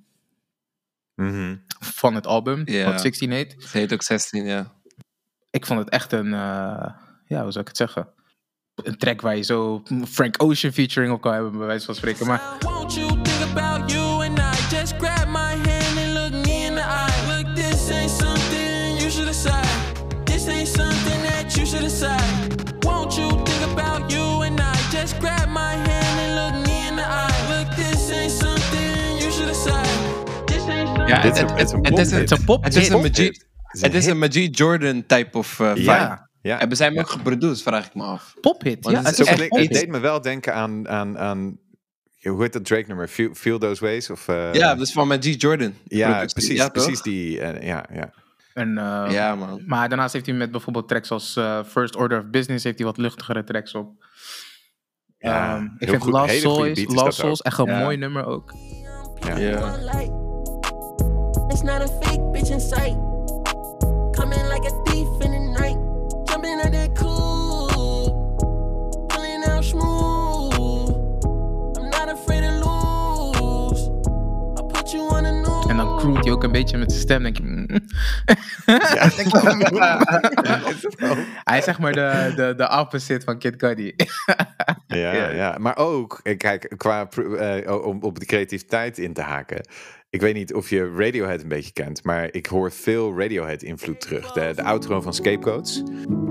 van het album, Ja. wat 16 heet. Het heet ook 16, ja. Ik vond het echt een, hoe zou ik het zeggen? Een track waar je zo Frank Ocean featuring op kan hebben, bij wijze van spreken. Maar Won't you think about you and I? Just grab my hand and look me in the eye. Look, this ain't something you should decide. This ain't something that you should decide. Won't you think about you and I? Just grab my hand and look me in the eye. Look, this ain't something you should decide. This ain't something. Ja, Dit is een pop. het is een pop. Het is een Majid Jordan type of vibe. Ja. Ja. Hebben zij hem ook geproduced, vraag ik me af. Pophit. Want Ja, het het is is ook echt een- Het pophit. deed me wel denken aan hoe heet dat Drake-nummer? Feel Those Ways? Of, Ja, dat is van Majid Jordan. ja, Productie. precies, Ja, precies toch? die. Ja. En, Ja, man. Maar daarnaast heeft hij met bijvoorbeeld tracks als First Order of Business heeft hij wat luchtigere tracks op. Ja, Ik heel vind goed. Lost Hele goede Souls, beat is Lost dat Souls ook. echt een Ja. mooi nummer ook. Ja. It's not a fake bitch in sight. Coming like a thief in the night. Jumping out that cool. Pulling out smooth. I'm not afraid to lose. I put you on the news. En dan crude hij ook een beetje met zijn stem. Denk je, Denk je, hij is zeg maar de opposite van Kid Cudi. Ja. Maar ook, kijk, om op de creativiteit in te haken. Ik weet niet of je Radiohead een beetje kent, maar ik hoor veel Radiohead-invloed terug. De outro van Scapegoats.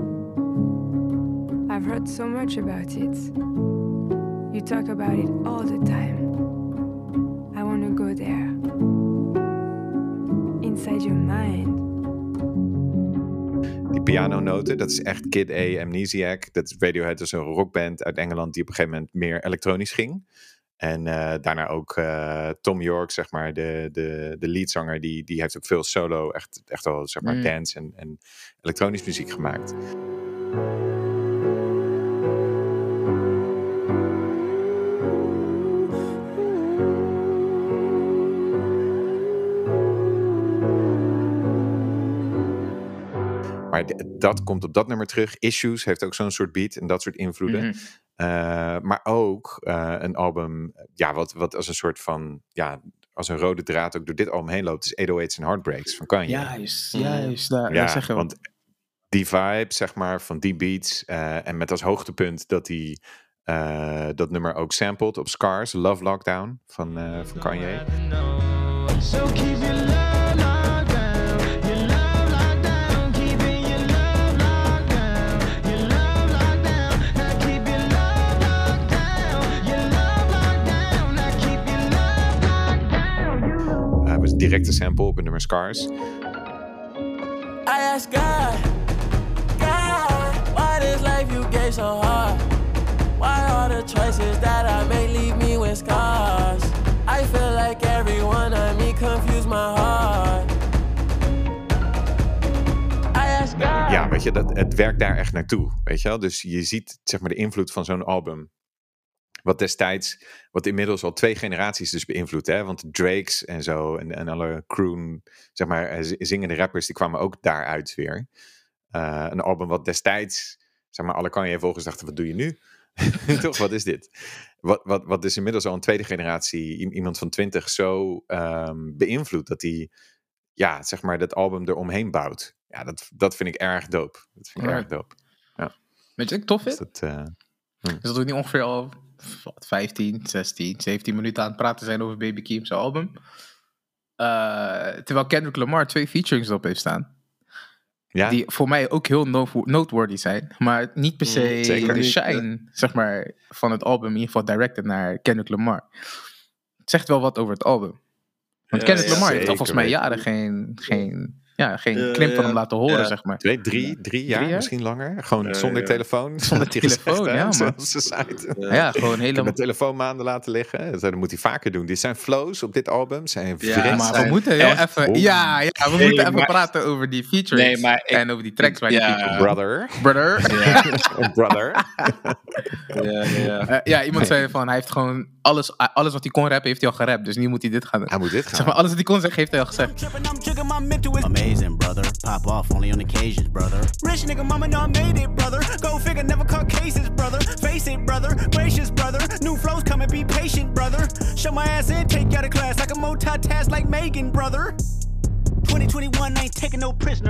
I've heard so much about it. You talk about it all the time. I want to go there. Inside your mind. Die pianonoten, dat is echt Kid A, Amnesiac. Dat is Radiohead, dat is een rockband uit Engeland die op een gegeven moment meer elektronisch ging. En daarna ook Tom York, zeg maar, de leadzanger, die heeft ook veel solo, echt wel, zeg maar, dance en elektronisch muziek gemaakt. Maar dat komt op dat nummer terug. Issues heeft ook zo'n soort beat en dat soort invloeden. Mhm. Maar ook een album, ja, wat als een soort van, ja, als een rode draad ook door dit album heen loopt, is 808's en Heartbreaks van Kanye. Juist, daar Ja, zeg je wel. want die vibe, zeg maar, van die beats en met als hoogtepunt dat hij dat nummer ook sampled op Scars, Love Lockdown van Kanye. So keep your love locked down. Your love locked down. Keeping your love locked down. Your love locked down. Now keep your love locked down. Your love locked down. Now keep your love locked down. Was directe sample op het nummer Scars. I ask God, why this life you gave so hard? Why all the choices that I make leave me with scars? I feel like everyone on me confused my heart. I ask God. Ja, weet je, het werkt daar echt naartoe, weet je wel. Dus je ziet, zeg maar, de invloed van zo'n album. Wat inmiddels al 2 generaties dus beïnvloedt, hè. Want de Drakes en zo en alle croon, zeg maar, zingende rappers, die kwamen ook daaruit weer. Een album wat destijds, zeg maar, alle Kanye-volgers dachten, wat doe je nu? Toch, wat is dit? Wat dus inmiddels al een 2e generatie, iemand van 20, zo beïnvloedt dat hij, ja, zeg maar, dat album eromheen bouwt. Ja, dat vind ik erg dope. Dat vind ik erg dope. Ja. Weet je wat ik tof Dus vind? dat, Dus dat we nu ongeveer al 15, 16, 17 minuten aan het praten zijn over Baby Keem's album. Terwijl Kendrick Lamar 2 featurings erop heeft staan. ja, Die voor mij ook heel noteworthy zijn. Maar niet per se zeker. de shine, zeg maar, van het album. In ieder geval directed naar Kendrick Lamar. Het zegt wel wat over het album. Want Ja, Kendrick ja, Lamar heeft al zeker volgens mij weten. jaren geen geen krimp van hem laten horen, zeg maar. 3 jaar, misschien langer. Gewoon zonder telefoon. Zonder telefoon, ja, man. Ja, gewoon helemaal. Ik heb mijn telefoon maanden laten liggen. Dat moet hij vaker doen. Dit zijn flows op dit album. Zijn maar we moeten heel even... we moeten even praten over die features. En over die tracks waar die features... Brother. Brother. Iemand zei van, hij heeft gewoon alles wat hij kon rappen, heeft hij al gerapt. Dus nu moet hij dit gaan doen. Hij moet dit gaan. Zeg maar, alles wat hij kon zeggen, heeft hij al gezegd. Amazing, brother. Pop off only on occasions, brother. Rich nigga, mama know I made it, brother. Go figure, never caught cases, brother. Face it, brother. Gracious, brother. New flows coming, be patient, brother. Show my ass in, take you out of class. I can multitask like Megan, brother. 2021 ain't taking no prisoner.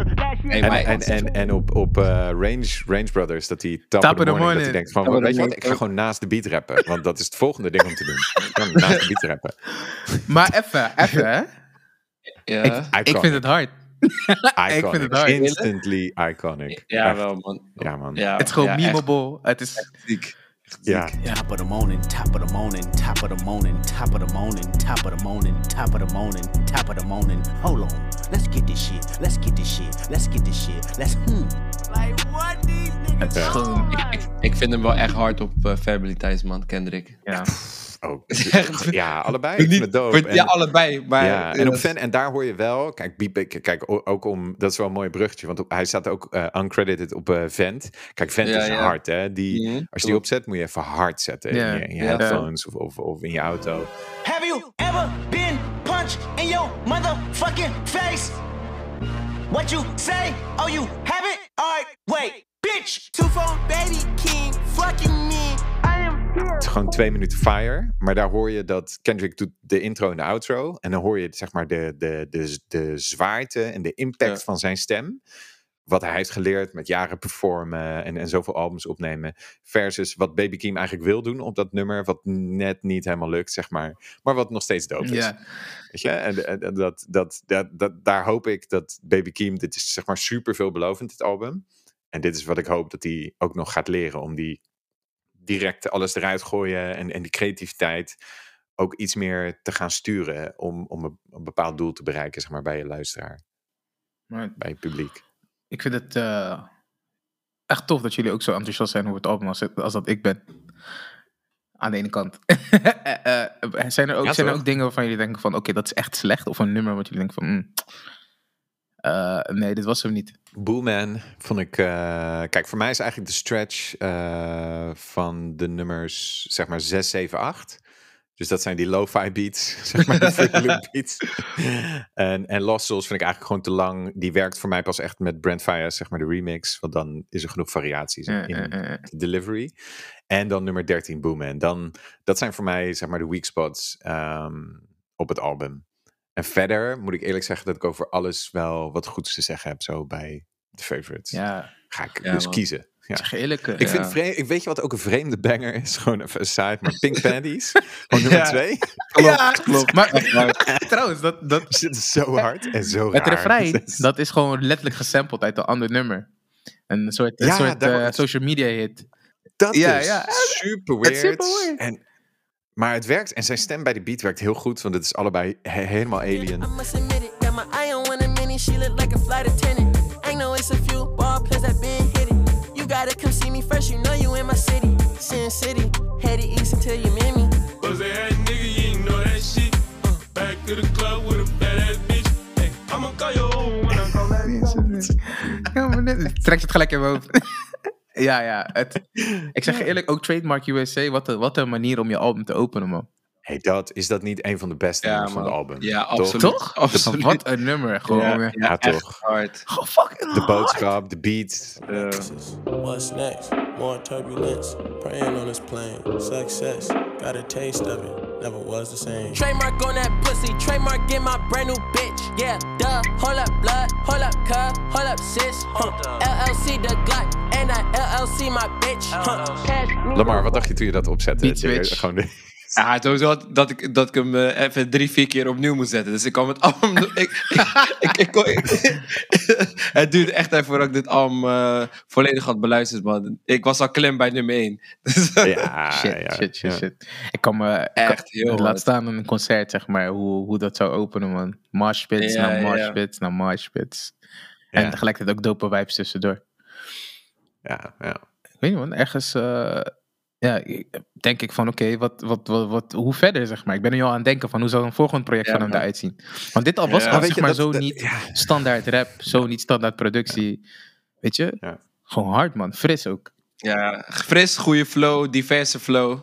En op Range Brothers, dat hij Top of the Morning, dat hij denkt van, weet je wat, ik ga gewoon naast de beat rappen. Want dat is het volgende ding om te doen. Ik kan naast de beat rappen. Maar even, hè. Ik vind het hard. Ik vind het hard. Instantly iconic. Ja, wel, man. Ja, man. Het is gewoon memeable. Het is... Ja. Top of the morning, top of the morning, top of the morning, top of the morning, top of the morning, top of the morning, top of the morning. Hold on, let's get this shit, let's get this shit, let's get this shit, let's Like what these niggas gewoon. Ik vind hem wel echt hard op Fabilities, man, Kendrick. Ja. Ja, allebei. Ik vind het dope. Ja, allebei. Maar ja, en op Fan, en daar hoor je wel... Kijk, ook om... Dat is wel een mooi bruggetje, want hij staat ook uncredited op Vent. Kijk, Vent is hard, hè. Als je die opzet, moet je even hard zetten. In je headphones of in je auto. Have you ever been punched in your motherfucking face? What you say? Oh, you haven't? Alright, wait, bitch! Two-phone baby king, fucking me. Het is gewoon 2 minuten fire. Maar daar hoor je dat Kendrick doet de intro en de outro. En dan hoor je zeg maar de zwaarte en de impact van zijn stem. Wat hij heeft geleerd met jaren performen en zoveel albums opnemen. Versus wat Baby Keem eigenlijk wil doen op dat nummer. Wat net niet helemaal lukt, zeg maar. Maar wat nog steeds dope is. Yeah. Weet je? En daar hoop ik dat Baby Keem... Dit is zeg maar super veelbelovend, dit album. En dit is wat ik hoop dat hij ook nog gaat leren. Om die direct alles eruit gooien en die creativiteit ook iets meer te gaan sturen om een bepaald doel te bereiken, zeg maar, bij je luisteraar. Maar bij je publiek. Ik vind het echt tof dat jullie ook zo enthousiast zijn over het album als dat ik ben. Aan de ene kant. Zijn er ook dingen waarvan jullie denken van oké, dat is echt slecht? Of een nummer wat jullie denken van nee, dit was hem niet. Boolman vond ik... kijk, voor mij is eigenlijk de stretch van de nummers, zeg maar 6, 7, 8. Dus dat zijn die lo-fi beats, zeg maar, de Fruity Loop beats. En Lost Souls vind ik eigenlijk gewoon te lang. Die werkt voor mij pas echt met Brent Faiyaz, zeg maar de remix. Want dan is er genoeg variaties in de delivery. En dan nummer 13, Boolman. Dat zijn voor mij, zeg maar, de weak spots op het album. En verder moet ik eerlijk zeggen dat ik over alles wel wat goeds te zeggen heb. Zo bij de favorites. Ja. Ga ik dus kiezen. Ja. Zeg eerlijk. Ik vind weet je wat ook een vreemde banger is? Gewoon even aside, maar Pink Panties. Gewoon nummer 2. Klopt. Maar trouwens, dat zit zo hard en zo raar. Het refrein, dat is gewoon letterlijk gesampled uit een ander nummer. Een soort social media hit. Dat is super weird. Maar het werkt. En zijn stem bij de beat werkt heel goed. Want het is allebei helemaal alien. Gotta come see me first, you know you in my city. Sin City, headed east until you meet me. Was that ass nigga, you ain't know that shit. Back to the club with a bad ass bitch. Hey, I'ma call you home when I call that. Trek je het gelijk in mijn hoofd. Ja. Ik zeg je eerlijk, ook Trademark USA, wat een manier om je album te openen, man. Hey, is dat niet een van de beste nummers van het album? Ja, absoluut. Toch? Absoluut. Wat een nummer, gewoon. Ja, toch. Gewoon fucking de boodschap, de beat. What's next? More turbulence. Praying on this plane. Success. Got a taste of it. Never was the same. Trademark on that pussy. Trademark in my brand new bitch. Yeah, duh. Hold up, blood. Hold up, cuz. Hold up, sis. LLC the Glock. And I LLC my bitch. Lamar, wat dacht je toen je dat opzette? Beat switch. Gewoon Ja, sowieso dat ik hem even 3-4 keer opnieuw moet zetten. Dus ik kwam het album... Het duurde echt even voordat ik dit album volledig had beluisterd, man. Ik was al klem bij nummer 1. Shit. Ik kan me Echt heel laat hard. staan in een concert, zeg maar, hoe dat zou openen, man. Moshpits naar moshpits naar moshpits. En Ja. tegelijkertijd ook dope vibes tussendoor. Ja. Ik weet niet, man. Ergens denk ik van, oké, hoe verder, zeg maar. Ik ben nu al aan het denken van, hoe zal een volgend project van hem man. eruit zien? Want dit al was Ja. al, Weet zeg je, maar, dat- zo dat- niet ja. standaard rap, zo niet standaard productie. Weet je? Ja. Gewoon hard, man. Fris ook. Ja, fris, goede flow, diverse flow.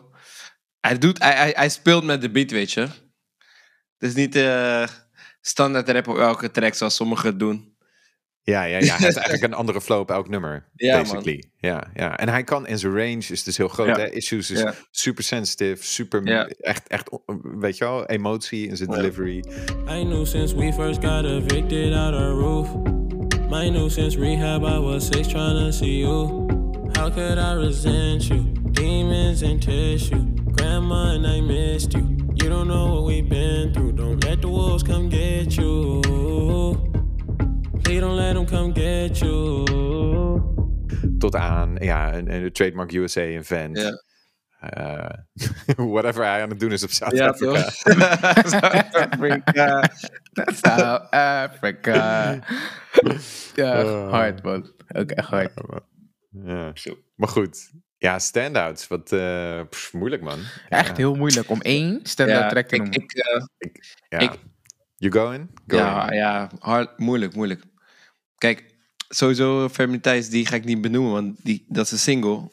Hij speelt met de beat, weet je. Het is niet standaard rap op elke track zoals sommigen het doen. Ja. Hij heeft eigenlijk een andere flow op elk nummer, Ja, basically. Ja. En hij kan, en zijn range is dus heel groot. Ja. Hè? Issues is Ja. super sensitive, super, Ja. echt, weet je wel, emotie in zijn delivery. I knew since we first got evicted out our roof. My knew since rehab I was 6 trying to see you. How could I resent you? Demons and tissue. Grandma and I missed you. You don't know what we've been through. Don't let the wolves come get you. Please don't let them come get you. Tot aan, een Trademark USA event. Ja. Whatever hij aan het doen is op South Ja, Africa. toch? South Africa. South Africa. Ja, hard, man. Ook echt hard. Ja. Maar goed. Ja, standouts. Wat moeilijk, man. Echt heel moeilijk om één standaard track te noemen. You going? Ja, hard, moeilijk. Kijk, sowieso Verminitize, die ga ik niet benoemen, want dat is een single.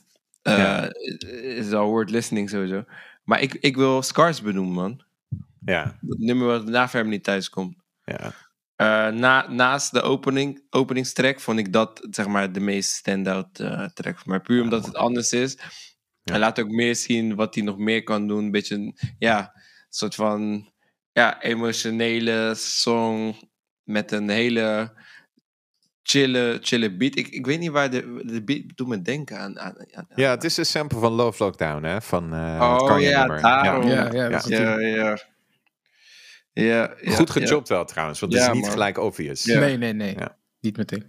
Is al worth listening sowieso. Maar ik wil Scars benoemen, man. Ja. Het nummer wat na Verminitize komt. Ja. Naast de openingstrack vond ik dat, zeg maar, de meest standout track. Maar puur omdat het anders is. Hij laat ook meer zien wat hij nog meer kan doen. Een beetje, een soort van emotionele song met een hele chille beat. Ik weet niet waar de beat doet me denken aan. Ja, het is een sample van Love Lockdown, hè? Van het Oh Kanye ja, nummer. daarom. Ja. Goed gejobt wel trouwens, want het is niet man. gelijk obvious. Ja. Nee. Ja. Niet meteen.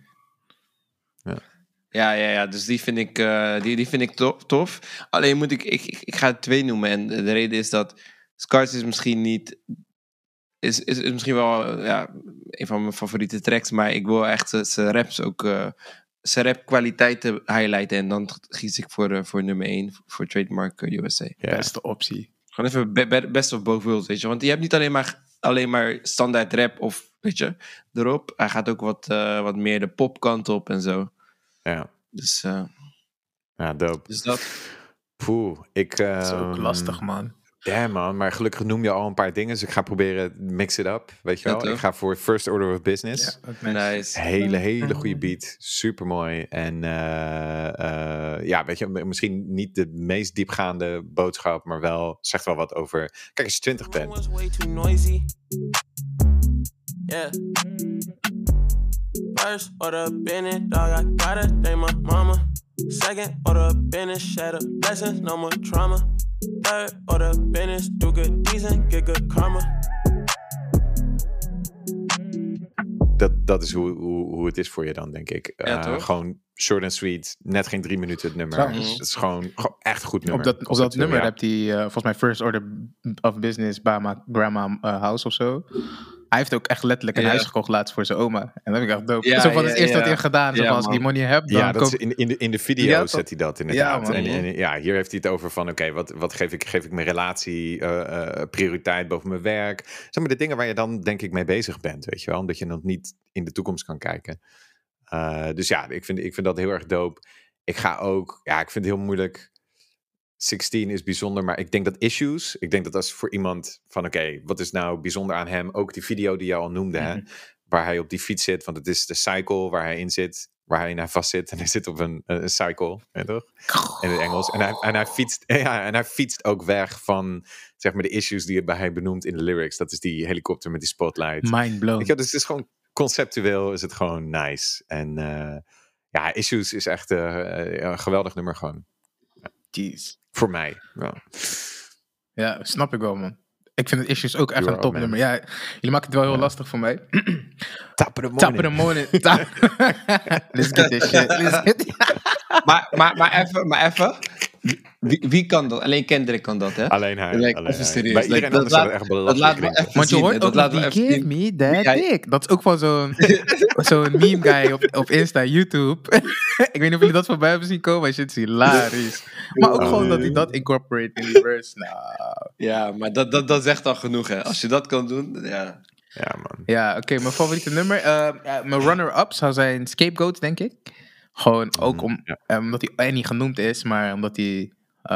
Ja, dus die vind ik, die vind ik tof. Alleen moet ik ga het 2 noemen. En de reden is dat Scars is misschien niet... Is misschien wel een van mijn favoriete tracks. Maar ik wil echt zijn raps ook... zijn rap kwaliteiten highlighten. En dan kies ik voor nummer 1. Voor Trademark USA. Ja. Beste optie. Gewoon even best of both worlds, weet je. Want je hebt niet alleen maar standaard rap of, weet je, erop. Hij gaat ook wat meer de popkant op en zo. Ja. Dus, Ja, dope. dus dat. Poeh, Dat is ook lastig, man. Ja, man, maar gelukkig noem je al een paar dingen. Dus ik ga proberen mix it up, weet je Ja, wel. toch? Ik ga voor First Order of Business. Ja, ook nice. Nice. Hele goede beat. Super mooi. En weet je, misschien niet de meest diepgaande boodschap, maar wel, zegt wel wat over. Kijk, als je 20 bent. Was way too noisy. Yeah. First order business, dog. I gotta thank my mama. Second order business, shatter blessings, no more trauma. Third order business, do good decent, get good karma. Dat is hoe het is voor je dan, denk ik. Ja, toch? Gewoon short and sweet. Net geen 3 minuten het nummer. Trouwens. Het is gewoon echt goed nummer. Op dat nummer ja. hebt hij volgens mij First Order of Business bij mijn grandma house of zo. Hij heeft ook echt letterlijk een huis gekocht laatst voor zijn oma. En dat heb ik echt dope. Ja, zo van het ja, eerste wat ja. hij heeft gedaan. Zo Ja, van, als ik die man. money heb, dan Ja, dat koop... is in de video Ja, zet hij dat inderdaad. Ja, man. en hier heeft hij het over van, oké, wat geef ik mijn relatie prioriteit boven mijn werk. Zeg maar de dingen waar je dan denk ik mee bezig bent, weet je wel. Omdat je nog niet in de toekomst kan kijken. Dus ja, ik vind dat heel erg dope. Ik ga ook, ik vind het heel moeilijk. 16 is bijzonder, maar ik denk dat Issues, ik denk dat als voor iemand van oké, wat is nou bijzonder aan hem? Ook die video die je al noemde, hè, waar hij op die fiets zit, want het is de cycle waar hij in zit, waar hij vast zit en hij zit op een cycle, hè, toch? In het Engels. En hij fietst ook weg van, zeg maar, de issues die hij benoemt in de lyrics. Dat is die helikopter met die spotlight. Mind blown. Weet je, dus het is gewoon conceptueel, is het gewoon nice. En Issues is echt een geweldig nummer gewoon. Jeez. Voor mij. Ja. Ja, snap ik wel, man. Ik vind het Issues ook echt You een are, topnummer. man. Ja, jullie maken het wel heel lastig voor mij. Top of the Top of the morning. Let's get this shit. Let's get Maar even. Wie kan dat? Alleen Kendrick kan dat, hè? Alleen hij. Like, alleen even hij. serieus. Bij iedereen Like, anders zou het echt belachelijk laten we klinken. even Want je zien, hoort hè. Dat ook nog laten we die even give zien. me that Hij- dick. Dat is ook van zo'n meme guy op Insta, YouTube. Ik weet niet of jullie dat voorbij hebben zien komen, maar shit is hilarisch. Maar ook gewoon dat hij dat incorporate in die verse. Nou, Ja, maar dat zegt al genoeg, hè. Als je dat kan doen, ja. Ja, man. ja, oké, mijn favoriete nummer. Mijn runner-up zou zijn Scapegoat, denk ik. Gewoon ook omdat hij niet genoemd is, maar omdat hij,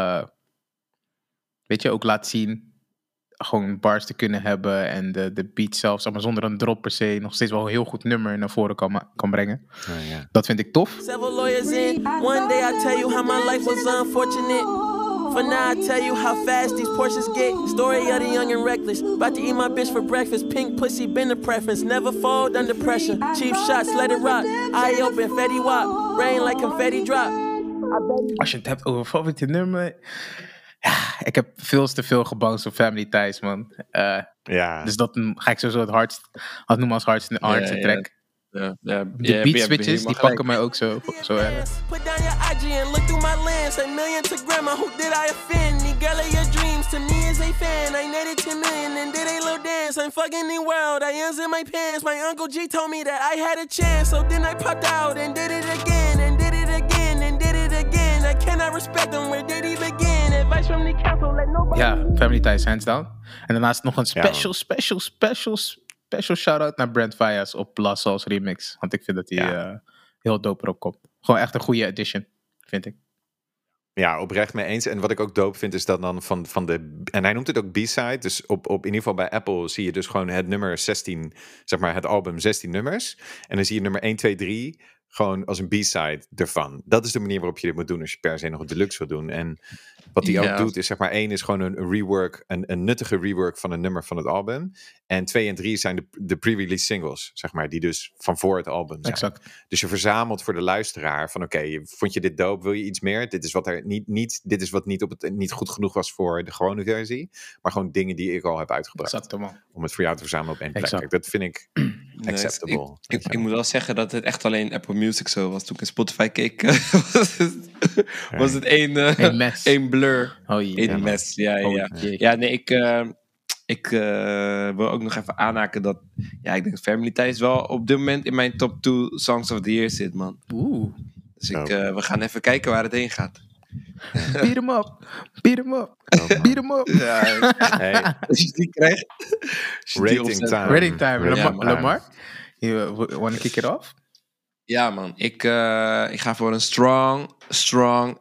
weet je, ook laat zien gewoon bars te kunnen hebben en de beat zelfs, zeg maar zonder een drop per se, nog steeds wel een heel goed nummer naar voren kan brengen. Ja. Dat vind ik tof. Several lawyers in. One day I tell you how my life was unfortunate. For now I tell you how fast these Porsches get. Story of the young and reckless. About to eat my bitch for breakfast. Pink pussy been the preference. Never fold under pressure. Cheap shots, let it rock. Eye open, Fetty Wap. Rain like confetti drop. Als je het hebt over favoriete nummer, ja, ik heb veel te veel gebounced op Family Ties, man. Ja. Dus dat ga ik sowieso het hardst noemen als hardste track. De beat switches, die pakken mij ook zo erg. Put down your IG and look through my lens. A million to grandma, who did I offend? The girl of your dreams, to me is a fan. I netted 10 million and did a little dance. I'm fucking the world, I ends in my pants. My Uncle G told me that I had a chance. So then I popped out and did it again. And did it again and did it again. I cannot respect them, where did he begin? Advice from the council, let nobody... Ja, Family Ties, hands down. En daarnaast nog een Ja, special shout-out naar Brent Faiyaz op La Soul's remix. Want ik vind dat hij heel dope erop komt. Gewoon echt een goede edition, vind ik. Ja, oprecht mee eens. En wat ik ook dope vind is dat dan van de... En hij noemt het ook B-side. Dus op in ieder geval bij Apple zie je dus gewoon het nummer 16... Zeg maar het album 16 nummers. En dan zie je nummer 1, 2, 3... gewoon als een B-side ervan. Dat is de manier waarop je dit moet doen als je per se nog een deluxe wil doen. En wat hij ook doet is zeg maar 1 is gewoon een rework, een nuttige rework van een nummer van het album. En 2 en 3 zijn de pre-release singles, zeg maar, die dus van voor het album zijn. Exact. Dus je verzamelt voor de luisteraar van oké, vond je dit dope, wil je iets meer? Dit is wat er dit is wat niet goed genoeg was voor de gewone versie. Maar gewoon dingen die ik al heb uitgebracht. Exact, man. Om het voor jou te verzamelen op één plek. Exact. Kijk, dat vind ik acceptable. Ik moet wel zeggen dat het echt alleen Apple Music zo was. Toen ik in Spotify keek, was het één blur. Oh jee. Eén mes, ja. Ja, nee, ik wil ook nog even aanhaken dat... Ja, ik denk Family Ties wel op dit moment in mijn top 2 Songs of the Year zit, man. Oeh. Dus we gaan even kijken waar het heen gaat. Beat hem up. Beat hem up. Beat hem up. Ja, Hey. als je die krijgt... Rating time. Rating time. Ja, Lamar, you want to kick it off? Ja, man. Ik ga voor een strong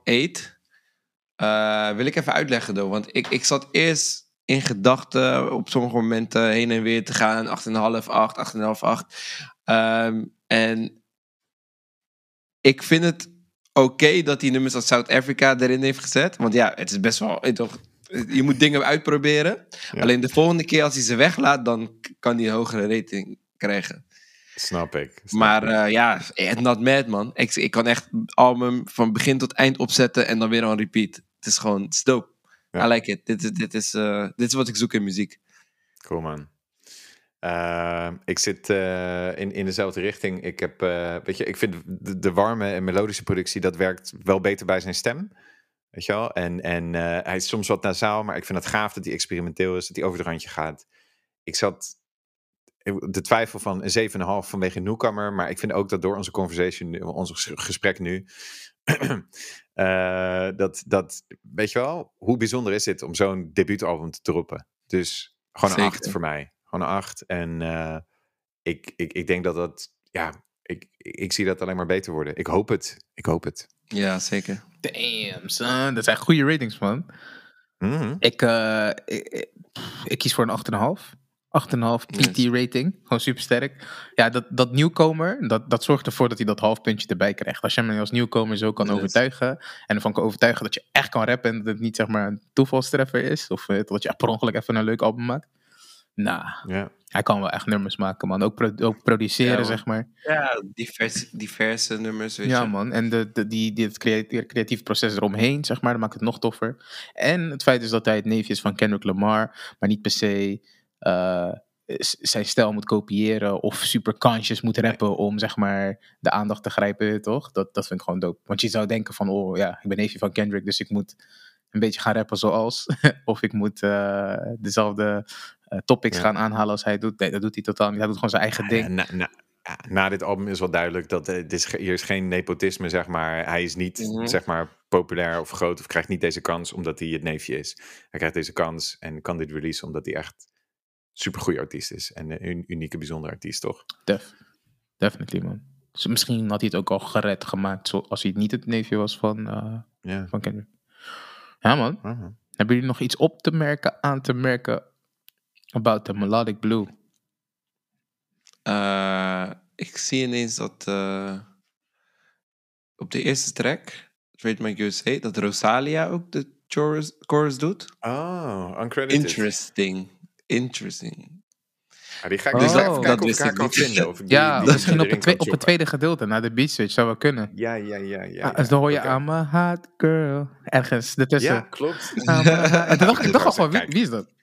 8. Wil ik even uitleggen, though. Want ik zat eerst in gedachten op sommige momenten heen en weer te gaan. 8,5, 8, 8,5, 8. En ik vind het oké dat hij nummers als South Africa erin heeft gezet. Want ja, het is best wel... Je moet dingen uitproberen. Ja. Alleen de volgende keer als hij ze weglaat, dan kan hij een hogere rating krijgen. Snap ik. Maar ja, not mad, man. Ik kan echt het album van begin tot eind opzetten en dan weer on repeat. Het is gewoon, het is dope. Ja. I like it. Dit is wat ik zoek in muziek. Cool, man. Ik zit in dezelfde richting. Ik heb, weet je, ik vind de warme en melodische productie, dat werkt wel beter bij zijn stem. Weet je wel? En hij is soms wat nasaal, maar ik vind het gaaf dat hij experimenteel is, dat hij over het randje gaat. Ik zat de twijfel van een 7,5 vanwege Newcomer, maar ik vind ook dat door onze conversation, ons gesprek nu, dat, weet je wel, hoe bijzonder is dit om zo'n debuutalbum te droppen? Dus gewoon een 8 voor mij. Gewoon een 8. En ik denk dat ja, ik zie dat alleen maar beter worden. Ik hoop het. Ja, zeker. Damn, son. Dat zijn goede ratings, man. Mm-hmm. Ik kies voor een 8,5. 8,5 PT rating. Gewoon super sterk. Ja, dat nieuwkomer, dat zorgt ervoor dat hij dat half puntje erbij krijgt. Als je hem als nieuwkomer zo kan overtuigen. En ervan kan overtuigen dat je echt kan rappen. En dat het niet zeg maar een toevalstreffer is. Of dat je per ongeluk even een leuk album maakt. Nou, Hij kan wel echt nummers maken, man. Ook produceren, Ja, man. zeg maar. Ja, diverse nummers, weet Ja, je. man. En het creatieve proces eromheen, zeg maar, dat maakt het nog toffer. En het feit is dat hij het neefje is van Kendrick Lamar, maar niet per se zijn stijl moet kopiëren of super conscious moet rappen om, zeg maar, de aandacht te grijpen, toch? Dat vind ik gewoon dope. Want je zou denken van, oh ja, ik ben neefje van Kendrick, dus ik moet een beetje gaan rappen zoals. Of ik moet dezelfde topics gaan aanhalen als hij doet. Nee, dat doet hij totaal niet. Hij doet gewoon zijn eigen ding. Na dit album is wel duidelijk dat hier is geen nepotisme, zeg maar. Hij is niet, zeg maar, populair of groot of krijgt niet deze kans omdat hij het neefje is. Hij krijgt deze kans en kan dit releasen omdat hij echt supergoeie artiest is. En een unieke, bijzondere artiest, toch? Definitely, man. Dus misschien had hij het ook al gered gemaakt als hij niet het neefje was van Kendrick. Ja, man. Hebben jullie nog iets aan te merken about the Melodic Blue? Ik zie ineens dat op de eerste track, Trademark USA, dat Rosalia ook de chorus doet. Oh, uncredited. Interesting. Ja, die ga ik dus even kijken of ik haar kan vinden. Of ik misschien op het tweede gedeelte, na de beat switch, zou wel kunnen. Ja. Dus dan hoor je, I'm a hot girl, ergens ertussen. Ja, klopt. En toen dacht ik gewoon, wie is dat?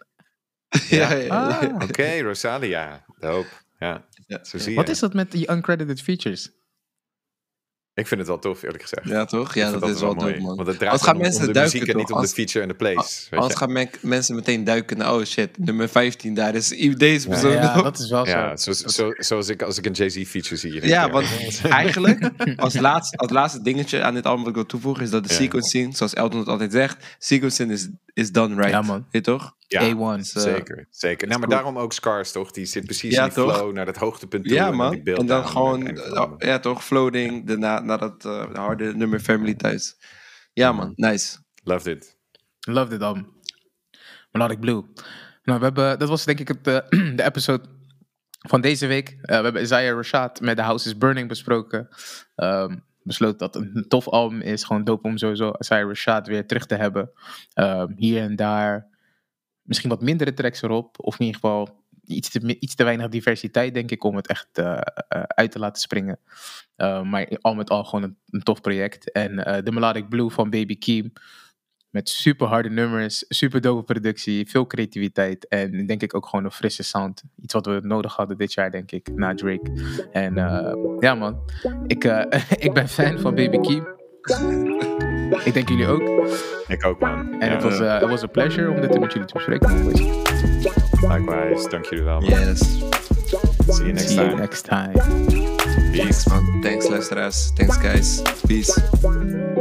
Oké, Rosalia. Dope. Ja, zo zie je. Wat is dat met die uncredited features? Ik vind het wel tof, eerlijk gezegd. Ja, toch? Ja, dat is wel dope, man. Want het draait om de muziek en niet om de feature en de plays. Anders gaan mensen meteen duiken naar, oh shit, nummer 15, daar is deze persoon. Ja, dat is wel zo. Ja, zoals als ik een Jay-Z feature zie. Ja, want eigenlijk, als laatste dingetje aan dit album wat ik wil toevoegen, is dat de sequencing, zoals Elton het altijd zegt, sequencing is done right. Ja, man. Weet je toch? Ja, A1. Zeker. Nou, maar daarom ook Scars, toch? Die zit precies in die flow naar dat hoogtepunt toe. Ja, man. En dan gewoon, ja, toch, floating, naar dat harde nummer Family thuis. Ja, man. Nice. Loved it. Loved it, album. Melodic Blue. Nou, dat was denk ik de episode van deze week. We hebben Isaiah Rashad met The House is Burning besproken. Besloten dat het een tof album is. Gewoon dope om sowieso Isaiah Rashad weer terug te hebben. Hier en daar misschien wat mindere tracks erop. Of in ieder geval iets te weinig diversiteit, denk ik, om het echt uit te laten springen. Maar al met al gewoon een tof project. En de Melodic Blue van Baby Keem. Met super harde nummers, super dope productie, veel creativiteit. En denk ik ook gewoon een frisse sound. Iets wat we nodig hadden dit jaar, denk ik, na Drake. En ja, man. Ik ben fan van Baby Keem. Ik denk jullie ook. Ik ook, man. En het was een pleasure om dit met jullie te bespreken. Likewise, dank jullie wel, man. Yes. See you next time. Peace. Thanks, man. Thanks, luisteraars. Thanks, guys. Peace.